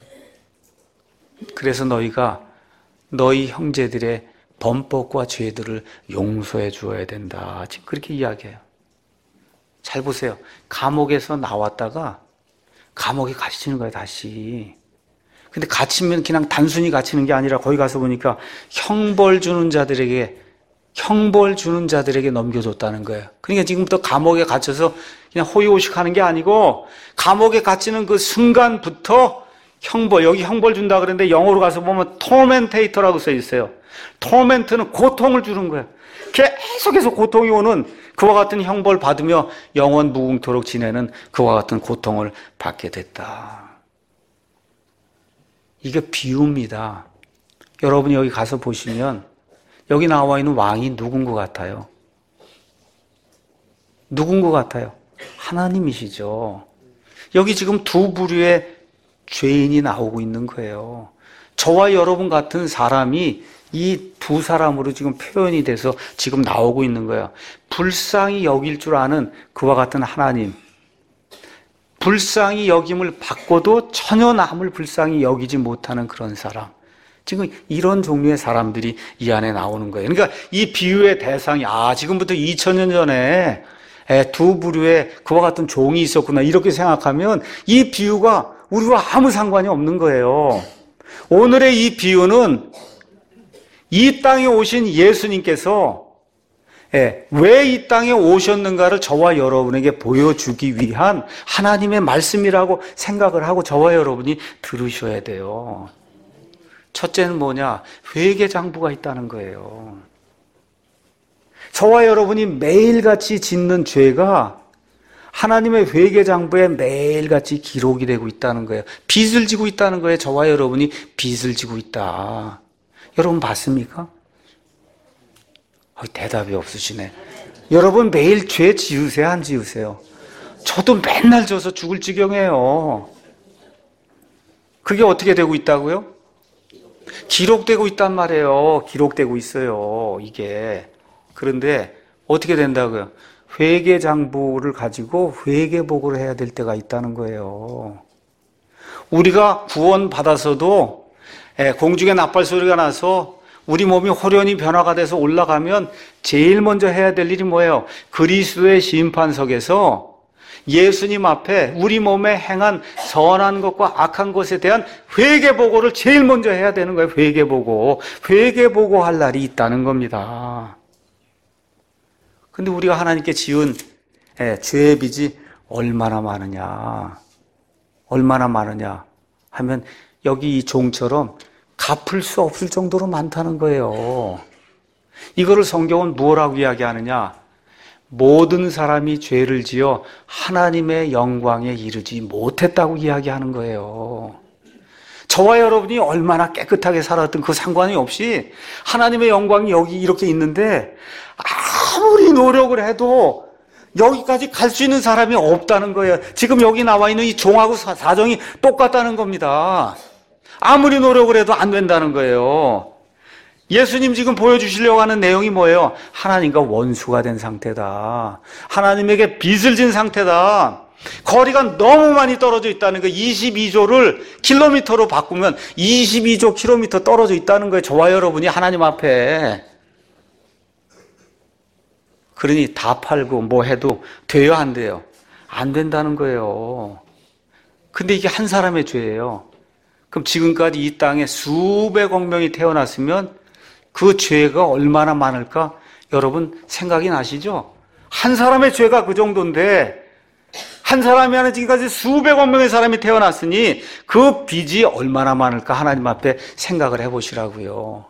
그래서 너희가 너희 형제들의 범법과 죄들을 용서해 주어야 된다. 지금 그렇게 이야기해요. 잘 보세요. 감옥에서 나왔다가 감옥에 갇히는 거예요, 다시. 근데 갇히면 그냥 단순히 갇히는 게 아니라 거기 가서 보니까 형벌 주는 자들에게 형벌 주는 자들에게 넘겨줬다는 거예요. 그러니까 지금부터 감옥에 갇혀서 그냥 호의호식 하는 게 아니고 감옥에 갇히는 그 순간부터 형벌, 여기 형벌 준다 그랬는데 영어로 가서 보면 토멘테이터라고 써 있어요. 토멘트는 고통을 주는 거예요. 계속해서 고통이 오는 그와 같은 형벌 받으며 영원 무궁토록 지내는 그와 같은 고통을 받게 됐다. 이게 비유입니다. 여러분이 여기 가서 보시면 여기 나와 있는 왕이 누군 것 같아요? 누군 것 같아요? 하나님이시죠. 여기 지금 두 부류의 죄인이 나오고 있는 거예요. 저와 여러분 같은 사람이 이 두 사람으로 지금 표현이 돼서 지금 나오고 있는 거예요. 불쌍히 여길 줄 아는 그와 같은 하나님, 불쌍히 여김을 받고도 전혀 남을 불쌍히 여기지 못하는 그런 사람, 지금 이런 종류의 사람들이 이 안에 나오는 거예요. 그러니까 이 비유의 대상이 아 지금부터 이천 년 전에 두 부류의 그와 같은 종이 있었구나 이렇게 생각하면 이 비유가 우리와 아무 상관이 없는 거예요. 오늘의 이 비유는 이 땅에 오신 예수님께서 왜 이 땅에 오셨는가를 저와 여러분에게 보여주기 위한 하나님의 말씀이라고 생각을 하고 저와 여러분이 들으셔야 돼요. 첫째는 뭐냐? 회개장부가 있다는 거예요. 저와 여러분이 매일같이 짓는 죄가 하나님의 회개장부에 매일같이 기록이 되고 있다는 거예요. 빚을 지고 있다는 거예요. 저와 여러분이 빚을 지고 있다. 여러분 봤습니까? 어, 대답이 없으시네. 여러분 매일 죄 지으세요? 안 지으세요? 저도 맨날 져서 죽을 지경이에요. 그게 어떻게 되고 있다고요? 기록되고 있단 말이에요. 기록되고 있어요. 이게. 그런데 어떻게 된다고요? 회개장부를 가지고 회개복을 해야 될 때가 있다는 거예요. 우리가 구원받아서도 공중에 나팔 소리가 나서 우리 몸이 호련히 변화가 돼서 올라가면 제일 먼저 해야 될 일이 뭐예요? 그리스도의 심판석에서 예수님 앞에 우리 몸에 행한 선한 것과 악한 것에 대한 회개보고를 제일 먼저 해야 되는 거예요. 회개보고. 회개보고 할 날이 있다는 겁니다. 근데 우리가 하나님께 지은 죄의 빚이 얼마나 많으냐, 얼마나 많으냐 하면 여기 이 종처럼 갚을 수 없을 정도로 많다는 거예요. 이거를 성경은 뭐라고 이야기하느냐? 모든 사람이 죄를 지어 하나님의 영광에 이르지 못했다고 이야기하는 거예요. 저와 여러분이 얼마나 깨끗하게 살았든 그 상관이 없이 하나님의 영광이 여기 이렇게 있는데 아무리 노력을 해도 여기까지 갈 수 있는 사람이 없다는 거예요. 지금 여기 나와 있는 이 종하고 사정이 똑같다는 겁니다. 아무리 노력을 해도 안 된다는 거예요. 예수님 지금 보여주시려고 하는 내용이 뭐예요? 하나님과 원수가 된 상태다. 하나님에게 빚을 진 상태다. 거리가 너무 많이 떨어져 있다는 거예요. 이십이 조를 킬로미터로 바꾸면 이십이 조 킬로미터 떨어져 있다는 거예요. 저와 여러분이 하나님 앞에. 그러니 다 팔고 뭐 해도 돼요, 안 돼요? 안 된다는 거예요. 근데 이게 한 사람의 죄예요. 그럼 지금까지 이 땅에 수백억 명이 태어났으면 그 죄가 얼마나 많을까? 여러분 생각이 나시죠? 한 사람의 죄가 그 정도인데 한 사람이 하는 지금까지 수백억 명의 사람이 태어났으니 그 빚이 얼마나 많을까? 하나님 앞에 생각을 해보시라고요.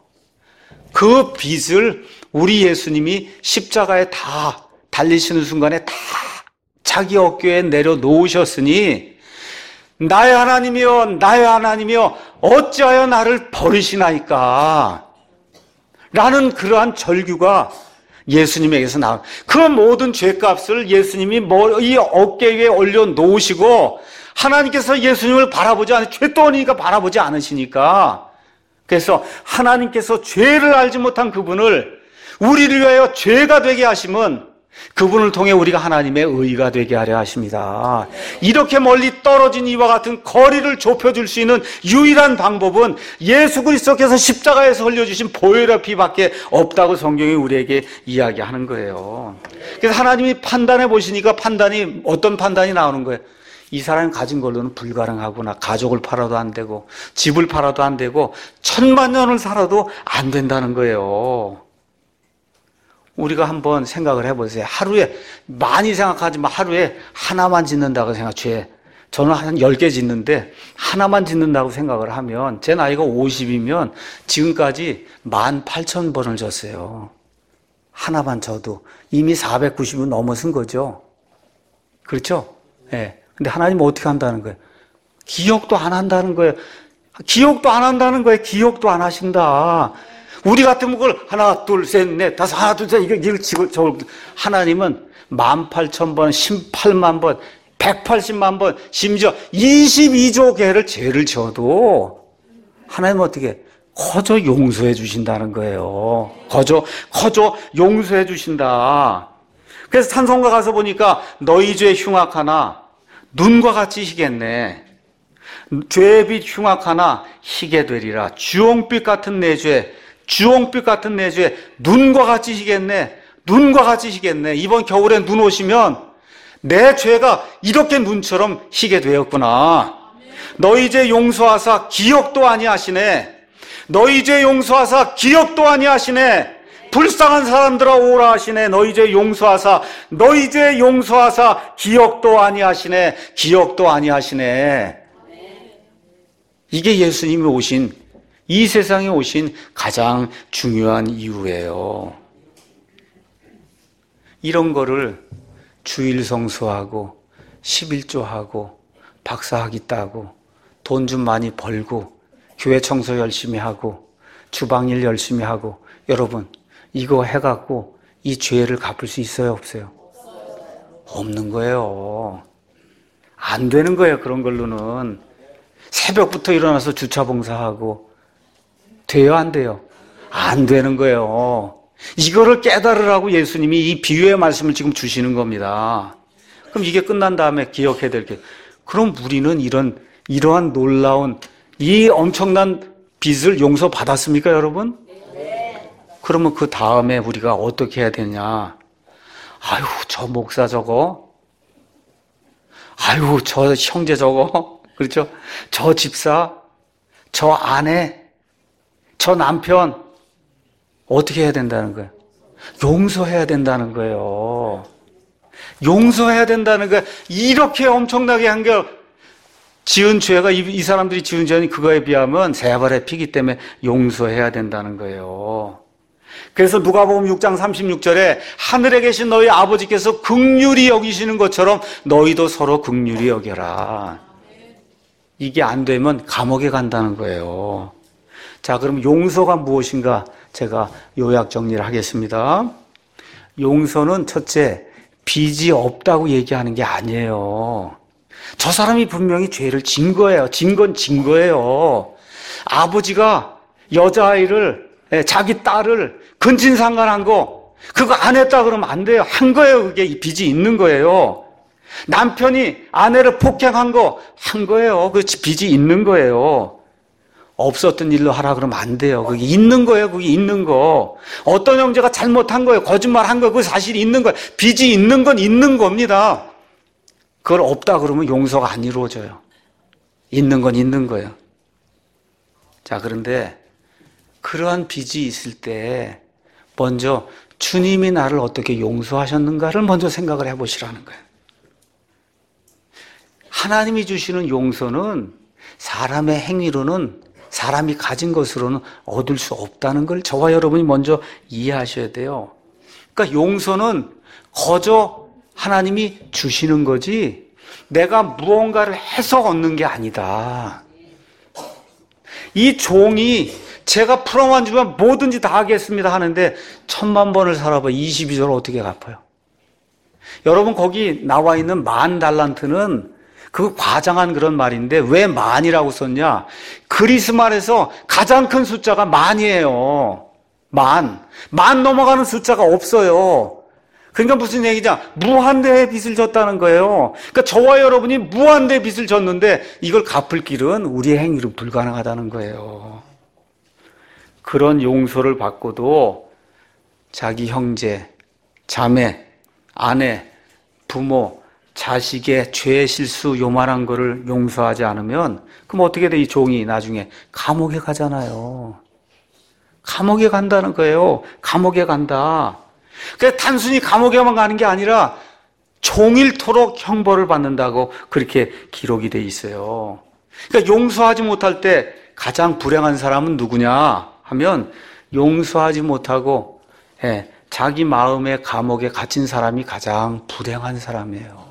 그 빚을 우리 예수님이 십자가에 다 달리시는 순간에 다 자기 어깨에 내려놓으셨으니 나의 하나님이여 나의 하나님이여 어찌하여 나를 버리시나이까 라는 그러한 절규가 예수님에게서 나온 그 모든 죄값을 예수님이 이 어깨 위에 올려놓으시고 하나님께서 예수님을 바라보지 않으 죄덩이니까 바라보지 않으시니까 그래서 하나님께서 죄를 알지 못한 그분을 우리를 위하여 죄가 되게 하심은 그분을 통해 우리가 하나님의 의가 되게 하려 하십니다. 이렇게 멀리 떨어진 이와 같은 거리를 좁혀줄 수 있는 유일한 방법은 예수 그리스도께서 십자가에서 흘려주신 보혈의 피밖에 없다고 성경이 우리에게 이야기하는 거예요. 그래서 하나님이 판단해 보시니까 판단이 어떤 판단이 나오는 거예요? 이 사람이 가진 걸로는 불가능하구나. 가족을 팔아도 안 되고 집을 팔아도 안 되고 천만 년을 살아도 안 된다는 거예요. 우리가 한번 생각을 해보세요. 하루에 많이 생각하지만 하루에 하나만 짓는다고 생각해. 저는 한 열 개 짓는데 하나만 짓는다고 생각을 하면 제 나이가 오십이면 지금까지 만 팔천 번을 졌어요. 하나만 져도 이미 사백구십은 넘어선 거죠. 그렇죠? 예. 네. 근데 하나님은 어떻게 한다는 거예요? 기억도 안 한다는 거예요. 기억도 안 한다는 거예요. 기억도 안 하신다. 우리 같으면 그걸 하나, 둘, 셋, 넷, 다섯, 하나, 둘, 셋, 이거, 이거, 지고, 저, 하나님은 만 팔천 번, 십팔만 번, 백팔십만 번, 심지어 이십이조 개를 죄를 지어도 하나님은 어떻게 거저 용서해 주신다는 거예요. 거저 거저 용서해 주신다. 그래서 찬송가 가서 보니까 너희 죄 흉악하나 눈과 같이 희겠네. 죄의 빛 흉악하나 희게 되리라. 주홍빛 같은 내 죄, 주홍빛 같은 내 죄, 눈과 같이 희겠네. 눈과 같이 희겠네. 이번 겨울에 눈 오시면 내 죄가 이렇게 눈처럼 희게 되었구나. 너희 죄 용서하사 기억도 아니하시네. 너희 죄 용서하사 기억도 아니하시네. 불쌍한 사람들아 오라 하시네. 너희 죄 용서하사 너희 죄 용서하사 기억도 아니하시네. 기억도 아니하시네. 이게 예수님이 오신, 이 세상에 오신 가장 중요한 이유예요. 이런 거를 주일 성수하고 십일조하고 박사학위 따고 돈 좀 많이 벌고 교회 청소 열심히 하고 주방일 열심히 하고, 여러분 이거 해갖고 이 죄를 갚을 수 있어요, 없어요? 없는 거예요. 안 되는 거예요. 그런 걸로는. 새벽부터 일어나서 주차 봉사하고 돼요, 안 돼요? 안 되는 거예요. 이거를 깨달으라고 예수님이 이 비유의 말씀을 지금 주시는 겁니다. 그럼 이게 끝난 다음에 기억해야 될 게, 그럼 우리는 이런 이러한 놀라운 이 엄청난 빚을 용서받았습니까, 여러분? 네. 그러면 그 다음에 우리가 어떻게 해야 되냐? 아유, 저 목사 저거, 아유, 저 형제 저거, 그렇죠? 저 집사, 저 아내, 저 남편, 어떻게 해야 된다는 거예요? 용서해야 된다는 거예요. 용서해야 된다는 거예요. 이렇게 엄청나게 한 게, 지은 죄가, 이, 이 사람들이 지은 죄는 그거에 비하면 새발의 피기 때문에 용서해야 된다는 거예요. 그래서 누가복음 육 장 삼십육 절에 하늘에 계신 너희 아버지께서 긍휼히 여기시는 것처럼 너희도 서로 긍휼히 여겨라. 이게 안 되면 감옥에 간다는 거예요. 자, 그럼 용서가 무엇인가 제가 요약 정리를 하겠습니다. 용서는 첫째, 빚이 없다고 얘기하는 게 아니에요. 저 사람이 분명히 죄를 진 거예요. 진 건 진 거예요. 아버지가 여자아이를, 자기 딸을 근친상간한 거, 그거 안 했다 그러면 안 돼요. 한 거예요. 그게 빚이 있는 거예요. 남편이 아내를 폭행한 거 한 거예요. 그 빚이 있는 거예요. 없었던 일로 하라 그러면 안 돼요. 그게 있는 거예요. 그게 있는 거. 어떤 형제가 잘못한 거예요. 거짓말한 거예요. 그 사실이 있는 거예요. 빚이 있는 건 있는 겁니다. 그걸 없다 그러면 용서가 안 이루어져요. 있는 건 있는 거예요. 자, 그런데 그러한 빚이 있을 때 먼저 주님이 나를 어떻게 용서하셨는가를 먼저 생각을 해보시라는 거예요. 하나님이 주시는 용서는 사람의 행위로는, 사람이 가진 것으로는 얻을 수 없다는 걸 저와 여러분이 먼저 이해하셔야 돼요. 그러니까 용서는 거저 하나님이 주시는 거지 내가 무언가를 해서 얻는 게 아니다. 이 종이 제가 풀어만 주면 뭐든지 다 하겠습니다 하는데 천만 번을 살아봐 이십이 조를 어떻게 갚아요? 여러분, 거기 나와 있는 만 달란트는 그 과장한 그런 말인데 왜 만이라고 썼냐? 그리스 말에서 가장 큰 숫자가 만이에요. 만. 만 넘어가는 숫자가 없어요. 그러니까 무슨 얘기냐? 무한대의 빚을 졌다는 거예요. 그러니까 저와 여러분이 무한대의 빚을 졌는데 이걸 갚을 길은 우리의 행위로 불가능하다는 거예요. 그런 용서를 받고도 자기 형제, 자매, 아내, 부모, 자식의 죄, 실수, 요만한 거를 용서하지 않으면 그럼 어떻게 돼? 이 종이 나중에 감옥에 가잖아요. 감옥에 간다는 거예요. 감옥에 간다. 그러니까 단순히 감옥에만 가는 게 아니라 종일토록 형벌을 받는다고 그렇게 기록이 돼 있어요. 그러니까 용서하지 못할 때 가장 불행한 사람은 누구냐 하면 용서하지 못하고 예, 자기 마음의 감옥에 갇힌 사람이 가장 불행한 사람이에요.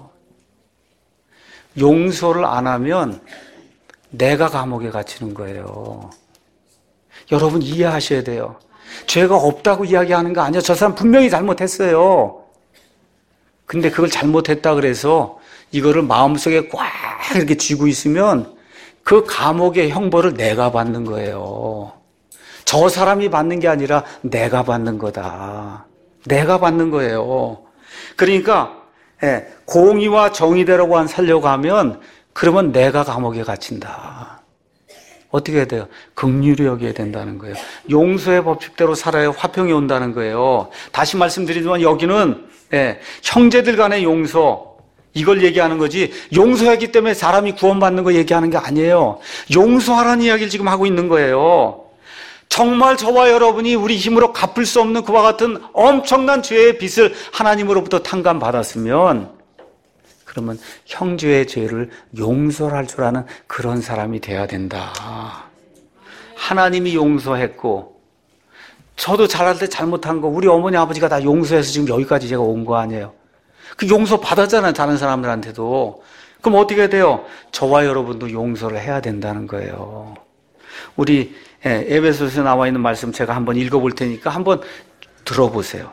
용서를 안 하면 내가 감옥에 갇히는 거예요. 여러분 이해하셔야 돼요. 죄가 없다고 이야기하는 거 아니야. 저 사람 분명히 잘못했어요. 근데 그걸 잘못했다 그래서 이거를 마음속에 꽉 이렇게 쥐고 있으면 그 감옥의 형벌을 내가 받는 거예요. 저 사람이 받는 게 아니라 내가 받는 거다. 내가 받는 거예요. 그러니까 예, 공의와 정의대로만 살려고 하면 그러면 내가 감옥에 갇힌다. 어떻게 해야 돼요? 긍휼히 여겨야 된다는 거예요. 용서의 법칙대로 살아야 화평이 온다는 거예요. 다시 말씀드리지만 여기는 예, 형제들 간의 용서 이걸 얘기하는 거지 용서했기 때문에 사람이 구원받는 거 얘기하는 게 아니에요. 용서하라는 이야기를 지금 하고 있는 거예요. 정말 저와 여러분이 우리 힘으로 갚을 수 없는 그와 같은 엄청난 죄의 빚을 하나님으로부터 탕감받았으면 그러면 형제의 죄를 용서할 줄 아는 그런 사람이 돼야 된다. 하나님이 용서했고 저도 잘할 때 잘못한 거 우리 어머니 아버지가 다 용서해서 지금 여기까지 제가 온 거 아니에요. 그 용서 받았잖아요. 다른 사람들한테도. 그럼 어떻게 돼요? 저와 여러분도 용서를 해야 된다는 거예요. 우리 에베소서에 나와 있는 말씀 제가 한번 읽어볼 테니까 한번 들어보세요.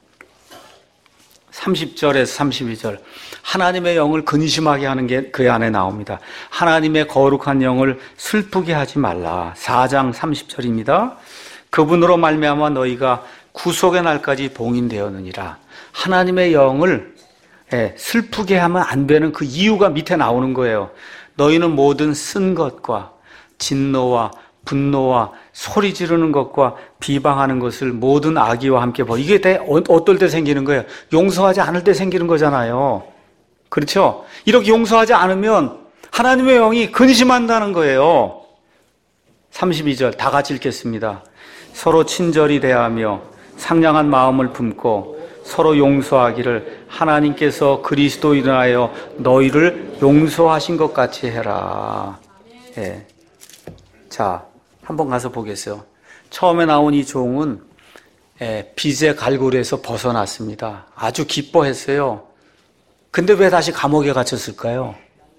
삼십 절에서 삼십이 절 하나님의 영을 근심하게 하는 게 그 안에 나옵니다. 하나님의 거룩한 영을 슬프게 하지 말라. 사 장 삼십 절입니다. 그분으로 말미암아 너희가 구속의 날까지 봉인되었느니라. 하나님의 영을 슬프게 하면 안 되는 그 이유가 밑에 나오는 거예요. 너희는 모든 쓴 것과 진노와 분노와 소리 지르는 것과 비방하는 것을 모든 악의와 함께 버려. 이게 다 어떨 때 생기는 거예요? 용서하지 않을 때 생기는 거잖아요. 그렇죠? 이렇게 용서하지 않으면 하나님의 영이 근심한다는 거예요. 삼십이 절 다 같이 읽겠습니다. 서로 친절히 대하며 상냥한 마음을 품고 서로 용서하기를 하나님께서 그리스도인을 하여 너희를 용서하신 것 같이 해라. 예. 자, 한번 가서 보겠어요. 처음에 나온 이 종은 빚의 갈고리에서 벗어났습니다. 아주 기뻐했어요. 근데 왜 다시 감옥에 갇혔을까요?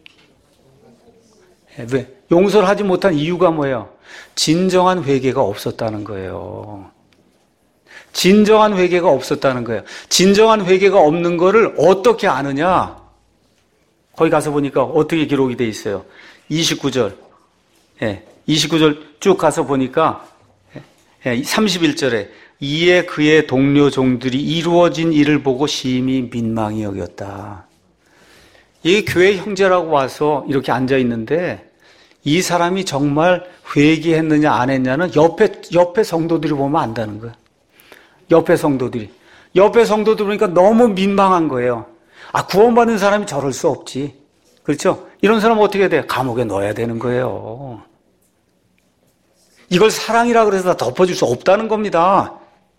왜? 용서를 하지 못한 이유가 뭐예요? 진정한 회개가 없었다는 거예요. 진정한 회개가 없었다는 거예요. 진정한 회개가 없는 거를 어떻게 아느냐? 거기 가서 보니까 어떻게 기록이 돼 있어요? 이십구 절. 예. 이십구 절 쭉 가서 보니까 삼십일 절에 이에 그의 동료 종들이 이루어진 일을 보고 심히 민망히 여겼다. 이 교회 형제라고 와서 이렇게 앉아 있는데 이 사람이 정말 회개했느냐 안 했냐는 옆에 옆에 성도들이 보면 안다는 거예요. 옆에 성도들이 옆에 성도들 보니까 너무 민망한 거예요. 아, 구원받은 사람이 저럴 수 없지. 그렇죠? 이런 사람은 어떻게 해야 돼요? 감옥에 넣어야 되는 거예요. 이걸 사랑이라 그래서 다 덮어줄 수 없다는 겁니다.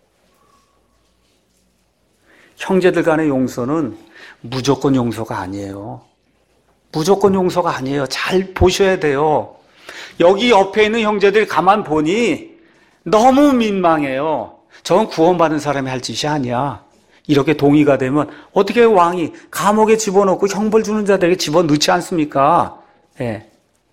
형제들 간의 용서는 무조건 용서가 아니에요. 무조건 용서가 아니에요. 잘 보셔야 돼요. 여기 옆에 있는 형제들이 가만 보니 너무 민망해요. 저건 구원받은 사람이 할 짓이 아니야. 이렇게 동의가 되면 어떻게 왕이 감옥에 집어넣고 형벌 주는 자들에게 집어넣지 않습니까? 네.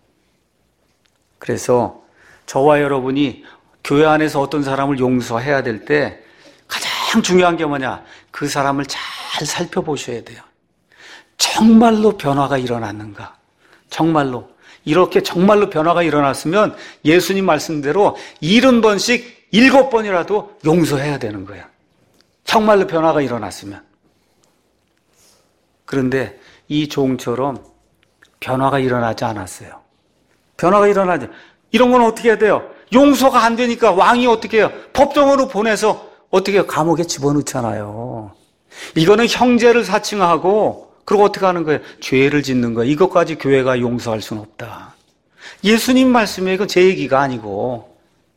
그래서 저와 여러분이 교회 안에서 어떤 사람을 용서해야 될 때 가장 중요한 게 뭐냐? 그 사람을 잘 살펴보셔야 돼요. 정말로 변화가 일어났는가? 정말로. 이렇게 정말로 변화가 일어났으면 예수님 말씀대로 일흔 번씩 일곱 번이라도 용서해야 되는 거예요. 정말로 변화가 일어났으면. 그런데 이 종처럼 변화가 일어나지 않았어요. 변화가 일어나지. 이런 건 어떻게 해야 돼요? 용서가 안 되니까 왕이 어떻게 해요? 법정으로 보내서 어떻게 해요? 감옥에 집어넣잖아요. 이거는 형제를 사칭하고 그리고 어떻게 하는 거예요? 죄를 짓는 거예요. 이것까지 교회가 용서할 수는 없다. 예수님 말씀에 이거 제 얘기가 아니고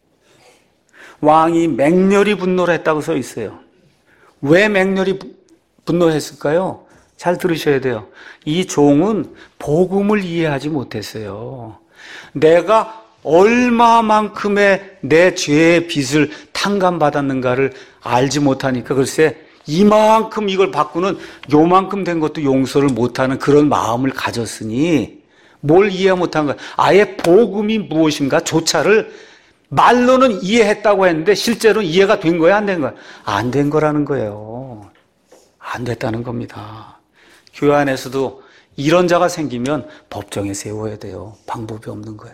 왕이 맹렬히 분노를 했다고 써 있어요. 왜 맹렬히 분노했을까요? 잘 들으셔야 돼요. 이 종은 복음을 이해하지 못했어요. 내가 얼마만큼의 내 죄의 빚을 탕감받았는가를 알지 못하니까 글쎄 이만큼 이걸 바꾸는 요만큼 된 것도 용서를 못하는 그런 마음을 가졌으니 뭘 이해 못한 거야. 아예 복음이 무엇인가 조차를 말로는 이해했다고 했는데 실제로는 이해가 된 거야 안 된 거야? 안 된 거라는 거예요. 안 됐다는 겁니다. 교회 안에서도 이런 자가 생기면 법정에 세워야 돼요. 방법이 없는 거예요.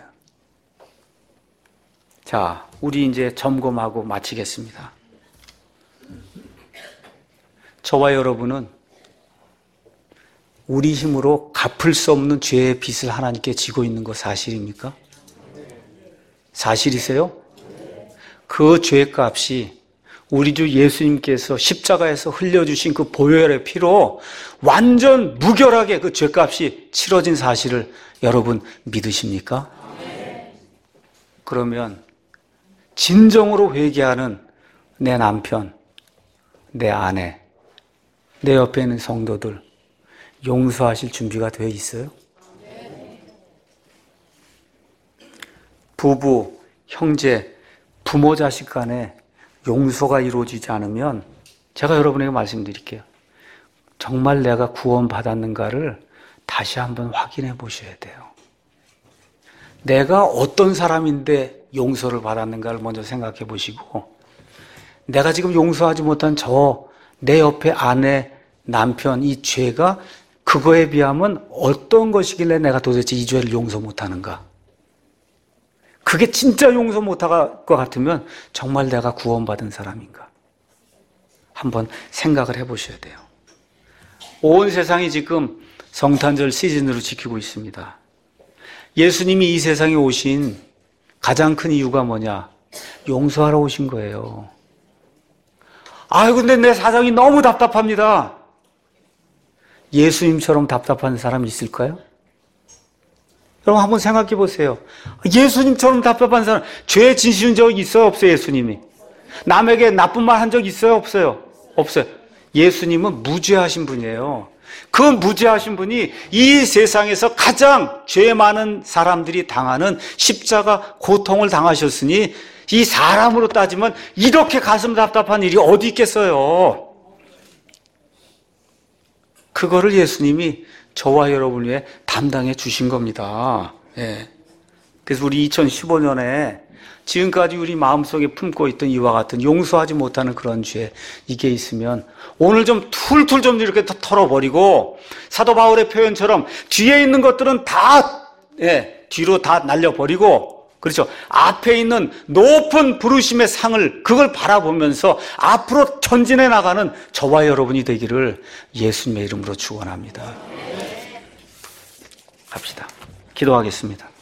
자, 우리 이제 점검하고 마치겠습니다. 저와 여러분은 우리 힘으로 갚을 수 없는 죄의 빚을 하나님께 지고 있는 거 사실입니까? 사실이세요? 그 죄값이 우리 주 예수님께서 십자가에서 흘려주신 그 보혈의 피로 완전 무결하게 그 죄값이 치러진 사실을 여러분 믿으십니까? 그러면 진정으로 회개하는 내 남편, 내 아내, 내 옆에 있는 성도들 용서하실 준비가 되어 있어요? 부부, 형제, 부모, 자식 간에 용서가 이루어지지 않으면 제가 여러분에게 말씀드릴게요. 정말 내가 구원받았는가를 다시 한번 확인해 보셔야 돼요. 내가 어떤 사람인데 용서를 받았는가를 먼저 생각해 보시고, 내가 지금 용서하지 못한 저 내 옆에 아내, 남편, 이 죄가 그거에 비하면 어떤 것이길래 내가 도대체 이 죄를 용서 못하는가? 그게 진짜 용서 못할 것 같으면 정말 내가 구원받은 사람인가? 한번 생각을 해보셔야 돼요. 온 세상이 지금 성탄절 시즌으로 지키고 있습니다. 예수님이 이 세상에 오신 가장 큰 이유가 뭐냐? 용서하러 오신 거예요. 아유, 근데 내 사정이 너무 답답합니다. 예수님처럼 답답한 사람 있을까요? 여러분 한번 생각해 보세요. 예수님처럼 답답한 사람, 죄 지신 적 있어요? 없어요? 예수님이 남에게 나쁜 말 한 적 있어요? 없어요? 없어요. 예수님은 무죄하신 분이에요. 그 무죄하신 분이 이 세상에서 가장 죄 많은 사람들이 당하는 십자가 고통을 당하셨으니 이 사람으로 따지면 이렇게 가슴 답답한 일이 어디 있겠어요? 그거를 예수님이 저와 여러분 위해 담당해 주신 겁니다. 예. 그래서 우리 이천십오 년에 지금까지 우리 마음속에 품고 있던 이와 같은 용서하지 못하는 그런 죄, 이게 있으면 오늘 좀 툴툴 좀 이렇게 털어버리고, 사도 바울의 표현처럼 뒤에 있는 것들은 다, 예, 뒤로 다 날려버리고, 그렇죠. 앞에 있는 높은 부르심의 상을, 그걸 바라보면서 앞으로 전진해 나가는 저와 여러분이 되기를 예수님의 이름으로 축원합니다. 갑시다. 기도하겠습니다.